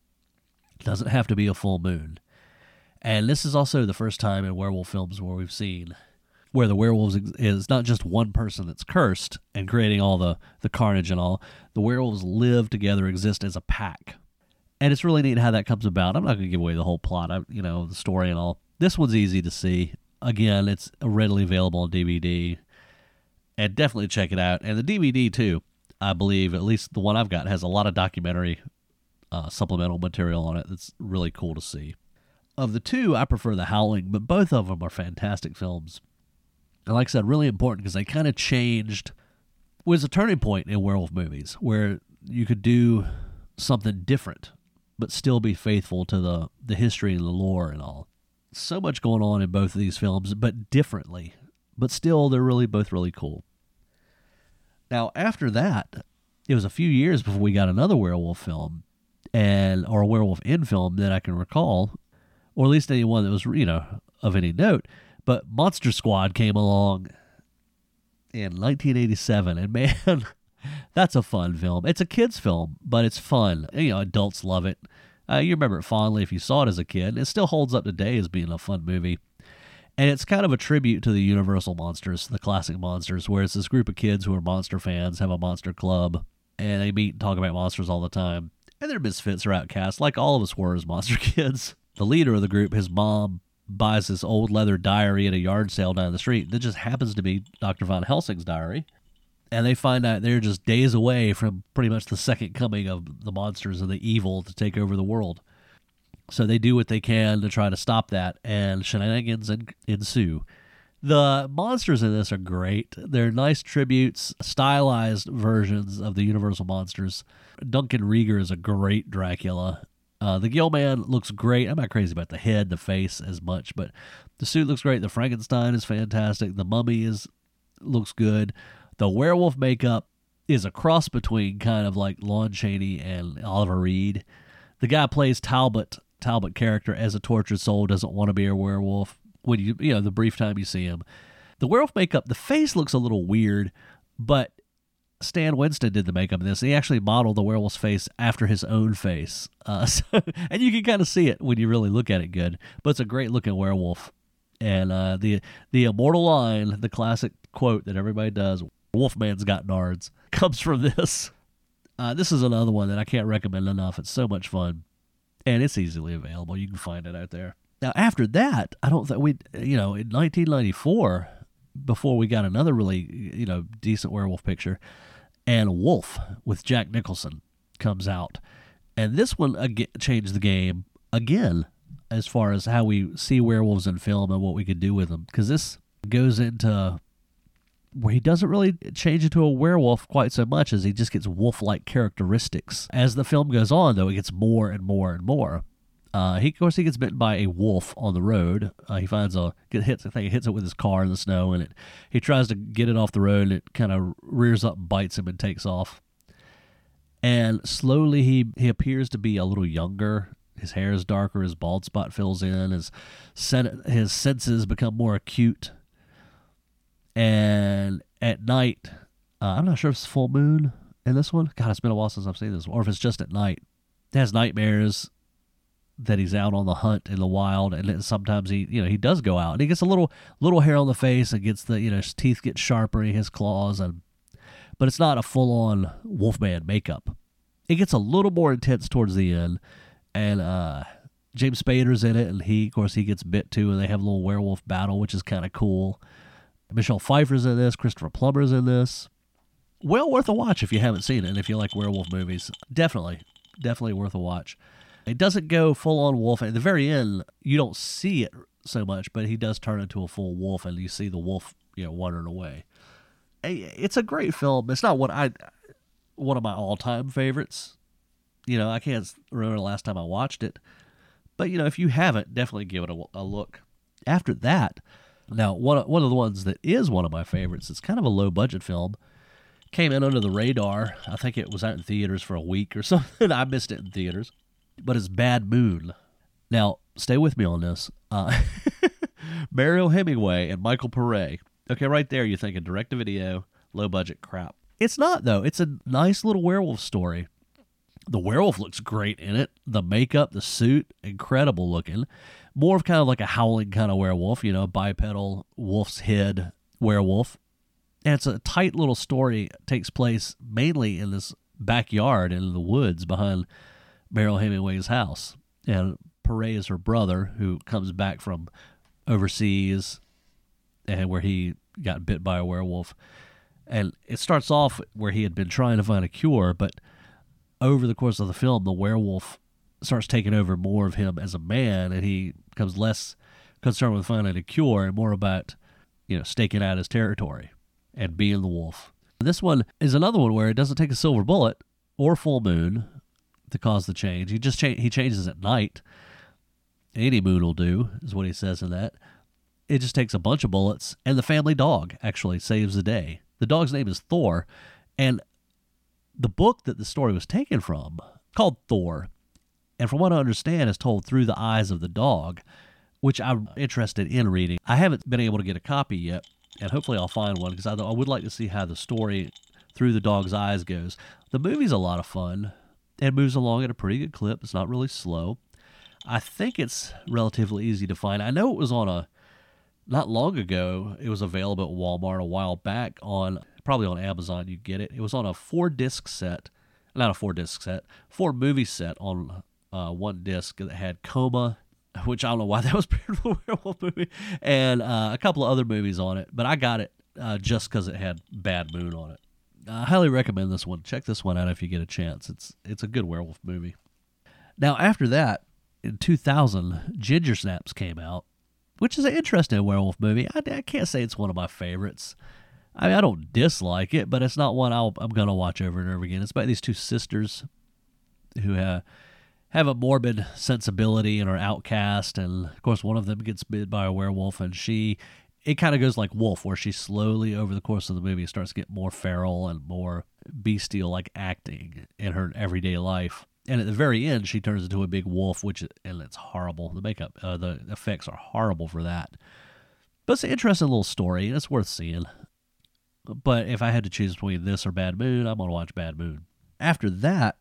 It doesn't have to be a full moon. And this is also the first time in werewolf films where we've seen where the werewolves is not just one person that's cursed and creating all the carnage and all. The werewolves live together, exist as a pack. And it's really neat how that comes about. I'm not going to give away the whole plot, the story and all. This one's easy to see. Again, it's readily available on DVD. And definitely check it out. And the DVD, too, I believe, at least the one I've got, has a lot of documentary supplemental material on it that's really cool to see. Of the two, I prefer The Howling, but both of them are fantastic films. And like I said, really important because they kind of changed. It was a turning point in werewolf movies where you could do something different, but still be faithful to the history and the lore and all. So much going on in both of these films, but differently. But still, they're both really cool. Now, after that, it was a few years before we got another werewolf film, or a werewolf in film that I can recall, or at least anyone that was, of any note. But Monster Squad came along in 1987, and man, that's a fun film. It's a kid's film, but it's fun. Adults love it. You remember it fondly if you saw it as a kid. It still holds up today as being a fun movie. And it's kind of a tribute to the Universal monsters, the classic monsters, where it's this group of kids who are monster fans, have a monster club, and they meet and talk about monsters all the time. And they're misfits or outcasts, like all of us were as monster kids. The leader of the group, his mom, buys this old leather diary at a yard sale down the street. That just happens to be Dr. Von Helsing's diary. And they find out they're just days away from pretty much the second coming of the monsters and the evil to take over the world. So they do what they can to try to stop that, and shenanigans ensue. The monsters in this are great. They're nice tributes, stylized versions of the Universal monsters. Duncan Rieger is a great Dracula. The Gill Man looks great. I'm not crazy about the head, the face as much, but the suit looks great. The Frankenstein is fantastic. The Mummy looks good. The werewolf makeup is a cross between kind of like Lon Chaney and Oliver Reed. The guy plays Talbot character as a tortured soul, doesn't want to be a werewolf. When the brief time you see him, the werewolf makeup, the face looks a little weird, but Stan Winston did the makeup in this. He actually modeled the werewolf's face after his own face, and you can kind of see it when you really look at it good. But it's a great looking werewolf, and the immortal line, the classic quote that everybody does, "Wolfman's got nards," comes from this. This is another one that I can't recommend enough. It's so much fun. And it's easily available. You can find it out there. Now, after that, I don't think in 1994, before we got another really, decent werewolf picture, and Wolf with Jack Nicholson comes out. And this one again changed the game again as far as how we see werewolves in film and what we could do with them. Because this goes into where he doesn't really change into a werewolf quite so much as he just gets wolf-like characteristics. As the film goes on, though, it gets more and more and more. He gets bitten by a wolf on the road. He finds hits it with his car in the snow, and he tries to get it off the road, and it kind of rears up and bites him and takes off. And slowly he appears to be a little younger. His hair is darker, his bald spot fills in, his senses become more acute. And at night, I'm not sure if it's full moon in this one. God, it's been a while since I've seen this, or if it's just at night. He has nightmares that he's out on the hunt in the wild, and then sometimes he does go out, and he gets a little hair on the face, and gets his teeth get sharper, his claws, but it's not a full-on Wolfman makeup. It gets a little more intense towards the end, and James Spader's in it, and he gets bit too, and they have a little werewolf battle, which is kind of cool. Michelle Pfeiffer's in this, Christopher Plummer's in this. Well worth a watch if you haven't seen it, and if you like werewolf movies, definitely worth a watch. It doesn't go full-on wolf. At the very end, you don't see it so much, but he does turn into a full wolf, and you see the wolf, wandering away. It's a great film. It's not one of my all-time favorites. I can't remember the last time I watched it. But, if you haven't, definitely give it a look. After that, now, one of the ones that is one of my favorites, it's kind of a low-budget film, came in under the radar. I think it was out in theaters for a week or something. I missed it in theaters. But it's Bad Moon. Now, stay with me on this. Mariel Hemingway and Michael Paré. Okay, right there, you're thinking direct-to-video, low-budget crap. It's not, though. It's a nice little werewolf story. The werewolf looks great in it. The makeup, the suit, incredible looking. More of kind of like a howling kind of werewolf, bipedal, wolf's head werewolf. And it's a tight little story. It takes place mainly in this backyard in the woods behind Mariel Hemingway's house. And Paré is her brother, who comes back from overseas and where he got bit by a werewolf. And it starts off where he had been trying to find a cure, but over the course of the film, the werewolf starts taking over more of him as a man, and he becomes less concerned with finding a cure and more about, staking out his territory and being the wolf. This one is another one where it doesn't take a silver bullet or full moon to cause the change. He changes at night. Any moon will do, is what he says in that. It just takes a bunch of bullets, and the family dog actually saves the day. The dog's name is Thor, and the book that the story was taken from, called Thor, and from what I understand, is told through the eyes of the dog, which I'm interested in reading. I haven't been able to get a copy yet, and hopefully I'll find one, because I would like to see how the story through the dog's eyes goes. The movie's a lot of fun. It moves along at a pretty good clip. It's not really slow. I think it's relatively easy to find. I know it was not long ago, it was available at Walmart a while back probably on Amazon, you get it. It was on a 4-disc set, not a 4-disc set, 4-movie set on one disc that had Coma, which I don't know why that was paired with a werewolf movie, and a couple of other movies on it, but I got it just because it had Bad Moon on it. I highly recommend this one. Check this one out if you get a chance. It's a good werewolf movie. Now, after that, in 2000, Ginger Snaps came out, which is an interesting werewolf movie. I can't say it's one of my favorites. I don't dislike it, but it's not one I'm going to watch over and over again. It's about these two sisters who have a morbid sensibility and are outcast, and, of course, one of them gets bit by a werewolf, and it kind of goes like Wolf, where she slowly, over the course of the movie, starts to get more feral and more bestial-like acting in her everyday life. And at the very end, she turns into a big wolf, and it's horrible. The makeup, the effects are horrible for that. But it's an interesting little story, and it's worth seeing. But if I had to choose between this or Bad Moon, I'm going to watch Bad Moon. After that,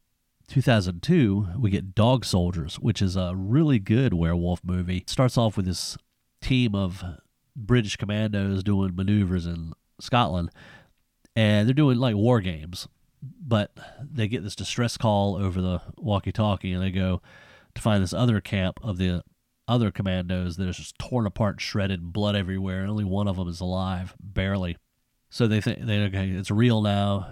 2002, we get Dog Soldiers, which is a really good werewolf movie. It starts off with this team of British commandos doing maneuvers in Scotland, and they're doing like war games, but they get this distress call over the walkie-talkie, and they go to find this other camp of the other commandos that are just torn apart, shredded, blood everywhere, and only one of them is alive, barely. So they think okay, it's real now,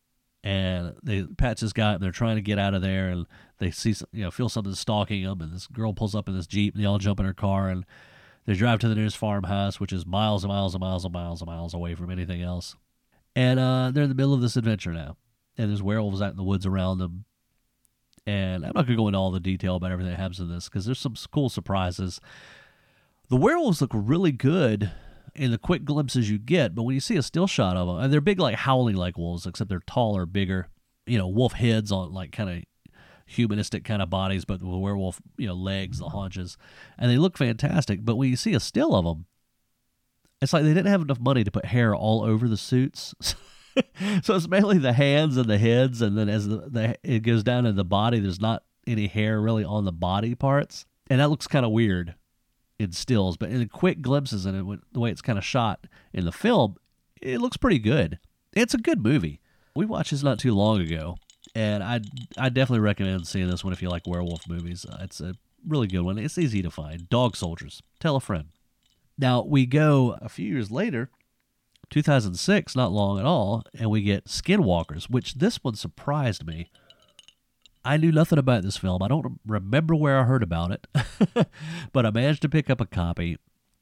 and they patch this guy up, and they're trying to get out of there, and they see, feel something stalking them, and this girl pulls up in this Jeep, and they all jump in her car, and they drive to the nearest farmhouse, which is miles and miles and miles and miles and miles away from anything else. And they're in the middle of this adventure now, and there's werewolves out in the woods around them. And I'm not going to go into all the detail about everything that happens in this, because there's some cool surprises. The werewolves look really good in the quick glimpses you get, but when you see a still shot of them, and they're big, like howling like wolves, except they're taller, bigger, wolf heads on like kind of humanistic kind of bodies, but with werewolf, legs, the haunches, and they look fantastic. But when you see a still of them, it's like they didn't have enough money to put hair all over the suits. So it's mainly the hands and the heads, and then as it goes down to the body, there's not any hair really on the body parts, and that looks kind of weird in stills. But in the quick glimpses and the way it's kind of shot in the film, it looks pretty good. It's a good movie. We watched this not too long ago, and I definitely recommend seeing this one if you like werewolf movies. It's a really good one. It's easy to find. Dog Soldiers. Tell a friend. Now, we go a few years later, 2006, not long at all, and we get Skinwalkers, which this one surprised me. I knew nothing about this film. I don't remember where I heard about it, but I managed to pick up a copy.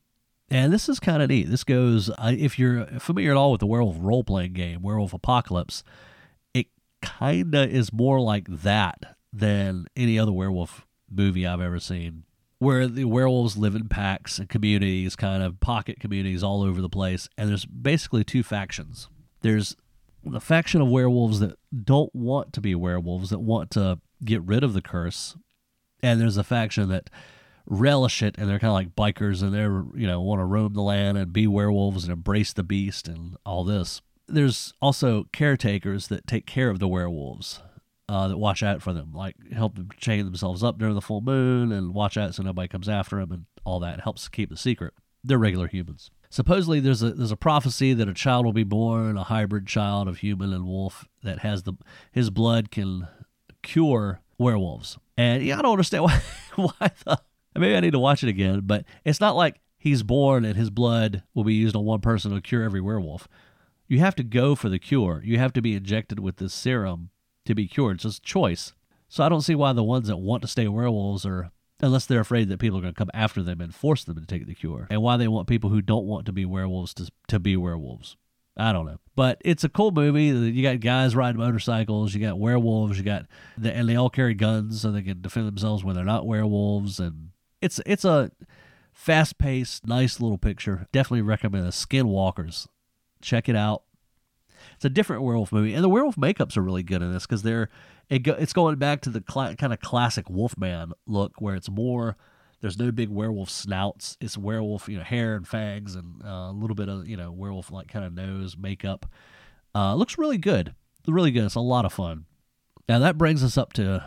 And this is kind of neat. This goes, if you're familiar at all with the werewolf role-playing game, Werewolf Apocalypse, it kind of is more like that than any other werewolf movie I've ever seen, where the werewolves live in packs and communities, kind of pocket communities all over the place. And there's basically two factions. There's the faction of werewolves that don't want to be werewolves, that want to get rid of the curse. And there's a faction that relish it, and they're kind of like bikers, and they're, want to roam the land and be werewolves and embrace the beast and all this. There's also caretakers that take care of the werewolves, that watch out for them, like help them chain themselves up during the full moon and watch out so nobody comes after them and all that. It helps keep the secret. They're regular humans. Supposedly there's a prophecy that a child will be born, a hybrid child of human and wolf, that has his blood can cure werewolves. And I don't understand why maybe I need to watch it again, but it's not like he's born and his blood will be used on one person to cure every werewolf. You have to go for the cure. You have to be injected with this serum to be cured. So it's a choice. So I don't see why the ones that want to stay werewolves are, unless they're afraid that people are going to come after them and force them to take the cure, and why they want people who don't want to be werewolves to be werewolves. I don't know. But it's a cool movie. You got guys riding motorcycles, you got werewolves, and they all carry guns so they can defend themselves when they're not werewolves. And it's a fast-paced, nice little picture. Definitely recommend it. Skinwalkers. Check it out. It's a different werewolf movie, and the werewolf makeups are really good in this, because it's going back to the kind of classic Wolfman look, where it's more, there's no big werewolf snouts. It's werewolf, hair and fangs, and a little bit of werewolf like kind of nose makeup. Looks really good, really good. It's a lot of fun. Now that brings us up to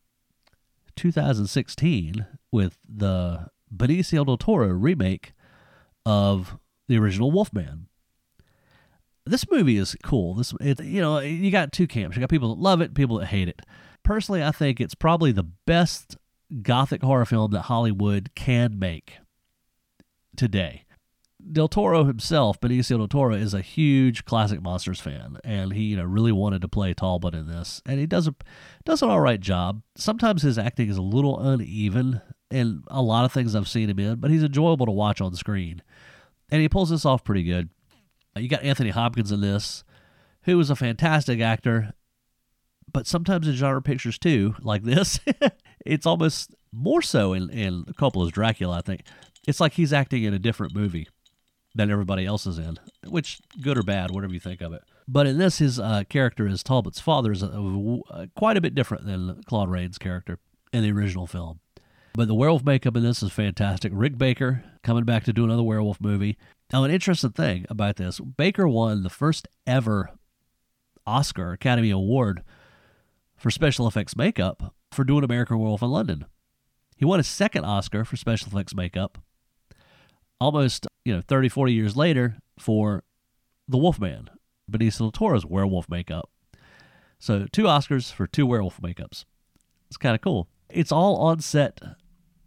2016 with the Benicio del Toro remake of the original Wolfman. This movie is cool. You got two camps. You got people that love it, people that hate it. Personally, I think it's probably the best gothic horror film that Hollywood can make today. Del Toro himself, Benicio del Toro, is a huge classic monsters fan, and he really wanted to play Talbot in this, and he does an all right job. Sometimes his acting is a little uneven in a lot of things I've seen him in, but he's enjoyable to watch on screen, and he pulls this off pretty good. You got Anthony Hopkins in this, who is a fantastic actor, but sometimes in genre pictures too, like this, it's almost more so in Coppola's Dracula, I think. It's like he's acting in a different movie than everybody else is in, which, good or bad, whatever you think of it. But in this, his character as Talbot's father is quite a bit different than Claude Rains' character in the original film. But the werewolf makeup in this is fantastic. Rick Baker coming back to do another werewolf movie. Now, an interesting thing about this, Baker won the first ever Oscar Academy Award for special effects makeup for doing American Werewolf in London. He won a second Oscar for special effects makeup almost 30, 40 years later for The Wolfman, Benicio del Toro's werewolf makeup. So 2 Oscars for 2 werewolf makeups. It's kind of cool. It's all on set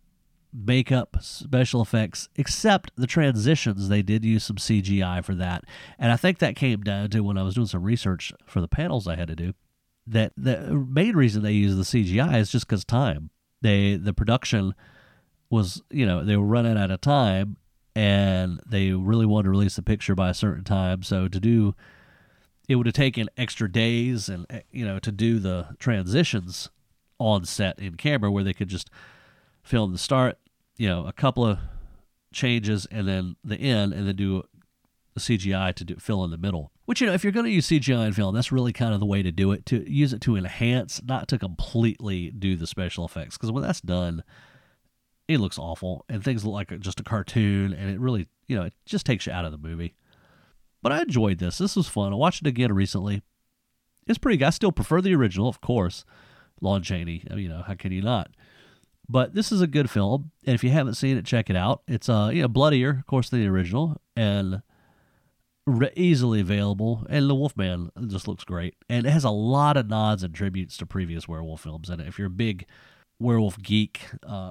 makeup, special effects, except the transitions. They did use some CGI for that. And I think that came down to when I was doing some research for the panels I had to do, that the main reason they use the CGI is just because time. The production was, they were running out of time, and they really wanted to release the picture by a certain time. So it would have taken extra days and, to do the transitions on set in camera, where they could just film the start, a couple of changes, and then the end, and then do a CGI to fill in the middle. Which, if you're going to use CGI in film, that's really kind of the way to do it, to use it to enhance, not to completely do the special effects. Because when that's done, it looks awful, and things look like just a cartoon, and it really, it just takes you out of the movie. But I enjoyed this. This was fun. I watched it again recently. It's pretty good. I still prefer the original, of course. Lon Chaney, how can you not? But this is a good film, and if you haven't seen it, check it out. It's bloodier, of course, than the original, and easily available. And the Wolfman just looks great, and it has a lot of nods and tributes to previous werewolf films. And if you're a big werewolf geek,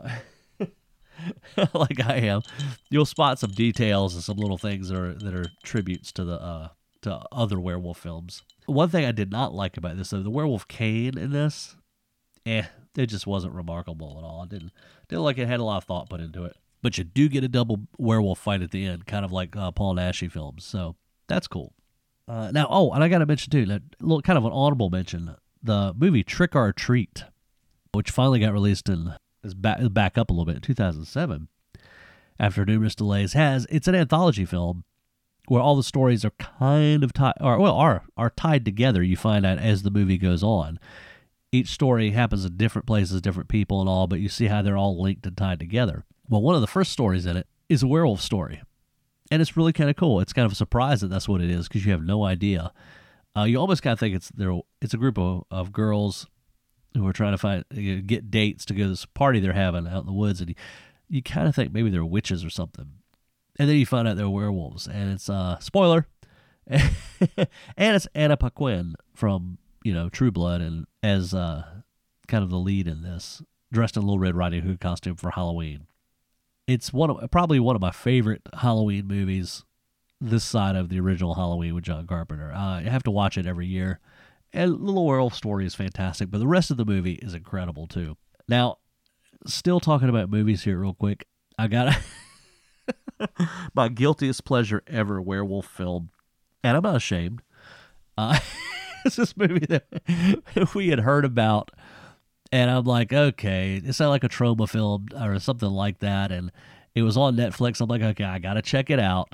like I am, you'll spot some details and some little things that are tributes to to other werewolf films. One thing I did not like about this, though, the werewolf Kane in this, it just wasn't remarkable at all. I didn't like it had a lot of thought put into it. But you do get a double werewolf fight at the end, kind of like Paul Naschy films. So that's cool. Now, and I got to mention too, a little kind of an honorable mention, the movie Trick or Treat, which finally got released is back up a little bit in 2007 after numerous delays. It's an anthology film where all the stories are kind of are tied together. You find out as the movie goes on. Each story happens in different places, different people and all, but you see how they're all linked and tied together. Well, one of the first stories in it is a werewolf story, and it's really kind of cool. It's kind of a surprise that that's what it is, because you have no idea. You almost kind of think it's a group of girls who are trying to get dates to go to this party they're having out in the woods, and you kind of think maybe they're witches or something. And then you find out they're werewolves, and it's spoiler, and it's Anna Paquin from True Blood, and as kind of the lead in this, dressed in Little Red Riding Hood costume for Halloween. It's probably one of my favorite Halloween movies this side of the original Halloween with John Carpenter. I have to watch it every year. And the Little Werewolf story is fantastic, but the rest of the movie is incredible too. Now, still talking about movies here real quick. I got my guiltiest pleasure ever werewolf film, and I'm not ashamed. It's this movie that we had heard about, and I'm like, okay, it sounded like a trauma film or something like that, and it was on Netflix. I'm like, okay, I got to check it out.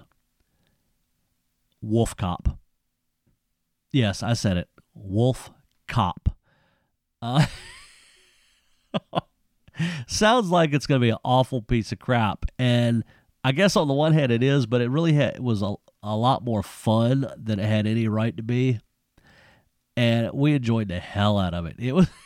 Wolf Cop. Yes, I said it. Wolf Cop. Sounds like it's going to be an awful piece of crap, and I guess on the one hand it is, but it really was a lot more fun than it had any right to be, and we enjoyed the hell out of it. It was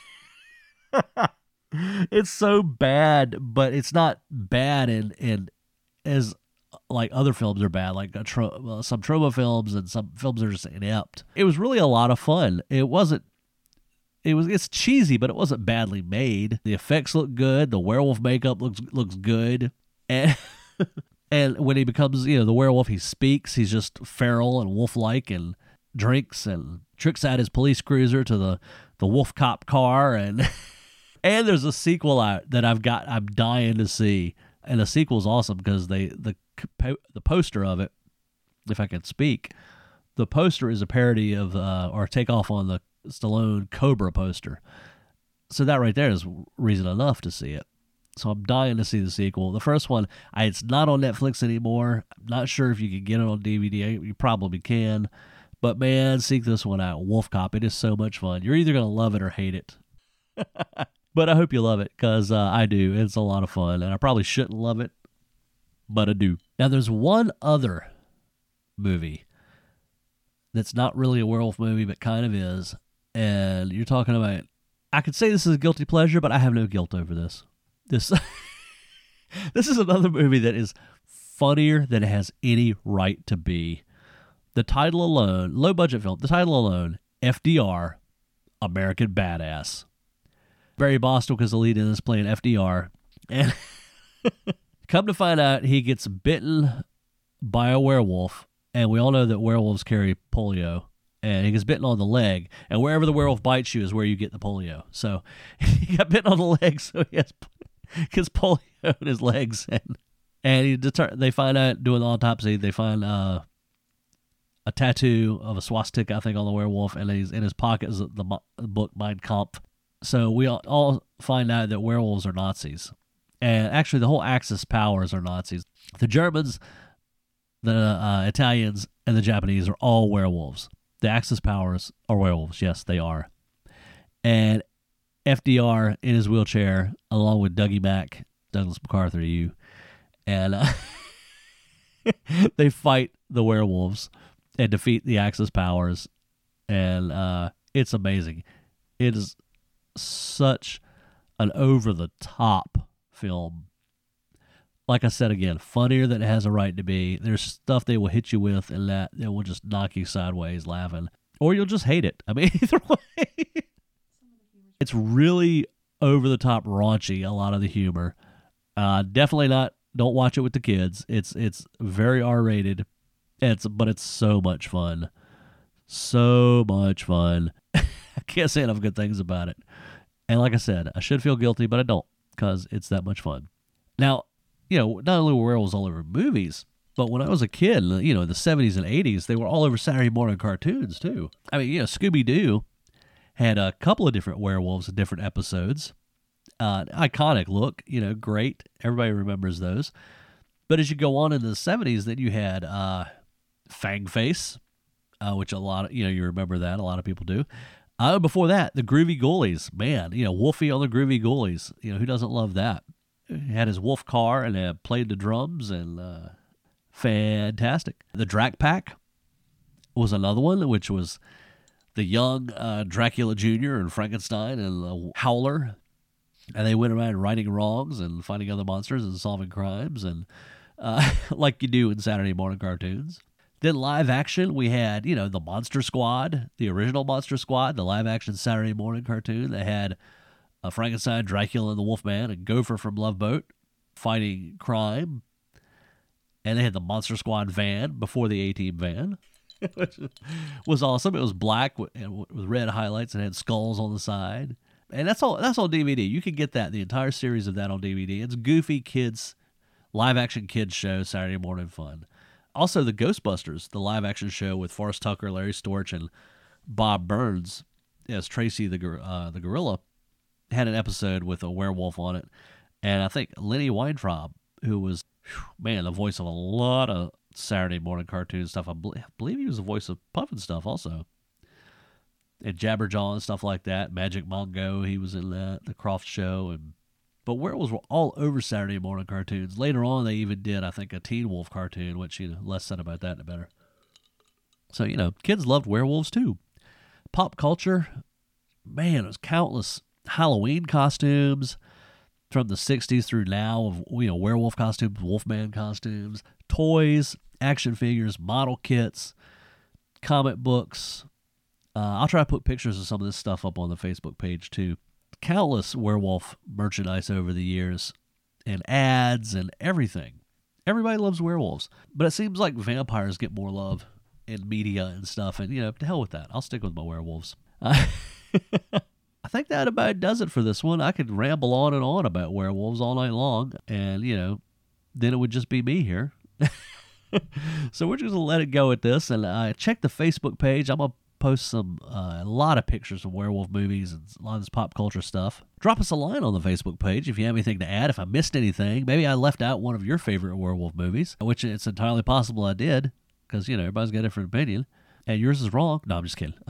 it's so bad, but it's not bad in as like other films are bad, like some trauma films, and some films are just inept. It was really a lot of fun. It's cheesy, but it wasn't badly made. The effects look good. The werewolf makeup looks good, and and when he becomes the werewolf, he speaks. He's just feral and wolf-like, and drinks and tricks out his police cruiser to the wolf cop car, and and there's a sequel out that I'm dying to see, and the sequel's awesome because the poster of it, if I can speak, the poster is a parody of or takeoff on the Stallone Cobra poster. So that right there is reason enough to see it. So I'm dying to see the sequel. The first one, it's not on Netflix anymore. I'm not sure if you can get it on DVD. You probably can. But man, seek this one out. Wolf Cop. It is so much fun. You're either going to love it or hate it. But I hope you love it, because I do. It's a lot of fun. And I probably shouldn't love it, but I do. Now, there's one other movie that's not really a werewolf movie, but kind of is. And you're talking about, I could say this is a guilty pleasure, but I have no guilt over this. This is another movie that is funnier than it has any right to be. The title alone, low budget film, the title alone, FDR, American Badass. Barry Bostwick is the lead in this, playing FDR. And Come to find out, he gets bitten by a werewolf, and we all know that werewolves carry polio, and he gets bitten on the leg, and wherever the werewolf bites you is where you get the polio. So he got bitten on the leg, so he gets polio in his legs, and they find out, doing the autopsy, they find a tattoo of a swastika, I think, on the werewolf, and in his pocket is the book Mein Kampf. So we all find out that werewolves are Nazis. And actually, the whole Axis powers are Nazis. The Germans, the Italians, and the Japanese are all werewolves. The Axis powers are werewolves. Yes, they are. And FDR in his wheelchair, along with Dougie Mack, Douglas MacArthur, and they fight the werewolves and defeat the Axis powers. And it's amazing. It is such an over-the-top film. Like I said again, funnier than it has a right to be. There's stuff they will hit you with, and that will just knock you sideways laughing, or you'll just hate it. I mean, either way, it's really over the top raunchy. A lot of the humor, definitely not. Don't watch it with the kids. It's very R-rated. But it's so much fun, so much fun. I can't say enough good things about it. And like I said, I should feel guilty, but I don't, because it's that much fun. Now, not only were werewolves all over movies, but when I was a kid, in the 70s and 80s, they were all over Saturday morning cartoons, too. I mean, Scooby-Doo had a couple of different werewolves in different episodes. Iconic look, great. Everybody remembers those. But as you go on into the 70s, then you had Fangface, which a lot of, you remember that. A lot of people do. Before that, the Groovy Ghoulies. Man, Wolfie on the Groovy Ghoulies. Who doesn't love that? He had his wolf car and played the drums, and fantastic. The Drac Pack was another one, which was the young Dracula Jr. and Frankenstein and the Howler. And they went around righting wrongs and finding other monsters and solving crimes, and like you do in Saturday morning cartoons. Then live action, we had, the Monster Squad, the original Monster Squad, the live action Saturday morning cartoon. They had Frankenstein, Dracula, and the Wolfman, and Gopher from Love Boat fighting crime. And they had the Monster Squad van before the A-Team van, which was awesome. It was black with red highlights and had skulls on the side. And that's on DVD. You can get that, the entire series of that on DVD. It's goofy kids, live action kids show, Saturday morning fun. Also, the Ghostbusters, the live action show with Forrest Tucker, Larry Storch, and Bob Burns as Tracy the gorilla, had an episode with a werewolf on it. And I think Lenny Weintraub, who was, the voice of a lot of Saturday morning cartoon stuff. I believe he was the voice of Puff and stuff also. And Jabberjaw and stuff like that. Magic Mongo, he was in that. The Croft Show. But werewolves were all over Saturday morning cartoons. Later on, they even did, I think, a Teen Wolf cartoon, which, less said about that, the better. So, kids loved werewolves too. Pop culture, man, it was countless Halloween costumes from the 60s through now of, werewolf costumes, Wolfman costumes, toys, action figures, model kits, comic books. I'll try to put pictures of some of this stuff up on the Facebook page too. Countless werewolf merchandise over the years, and ads and everything. Everybody loves werewolves, but it seems like vampires get more love in media and stuff, and to hell with that. I'll stick with my werewolves. I think that about does it for this one. I could ramble on and on about werewolves all night long, and then it would just be me here. So we're just gonna let it go at this, and check the Facebook page. I'm gonna post a lot of pictures of werewolf movies and a lot of this pop culture stuff. Drop us a line on the Facebook page if you have anything to add. If I missed anything, maybe I left out one of your favorite werewolf movies, which it's entirely possible I did, because everybody's got a different opinion, and yours is wrong. No, I'm just kidding.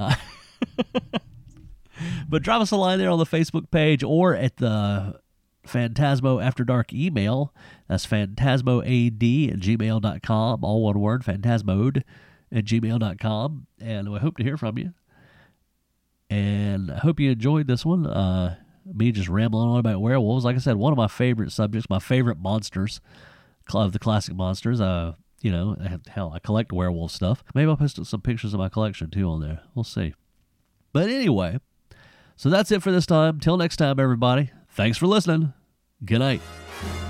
But drop us a line there on the Facebook page or at the Phantasmo After Dark email. That's phantasmoad@gmail.com, all one word, phantasmode@gmail.com, and we hope to hear from you. And I hope you enjoyed this one. Me just rambling on about werewolves. Like I said, one of my favorite subjects, my favorite monsters, of the classic monsters. Hell, I collect werewolf stuff. Maybe I'll post some pictures of my collection too on there. We'll see. But anyway, so that's it for this time. Till next time, everybody. Thanks for listening. Good night.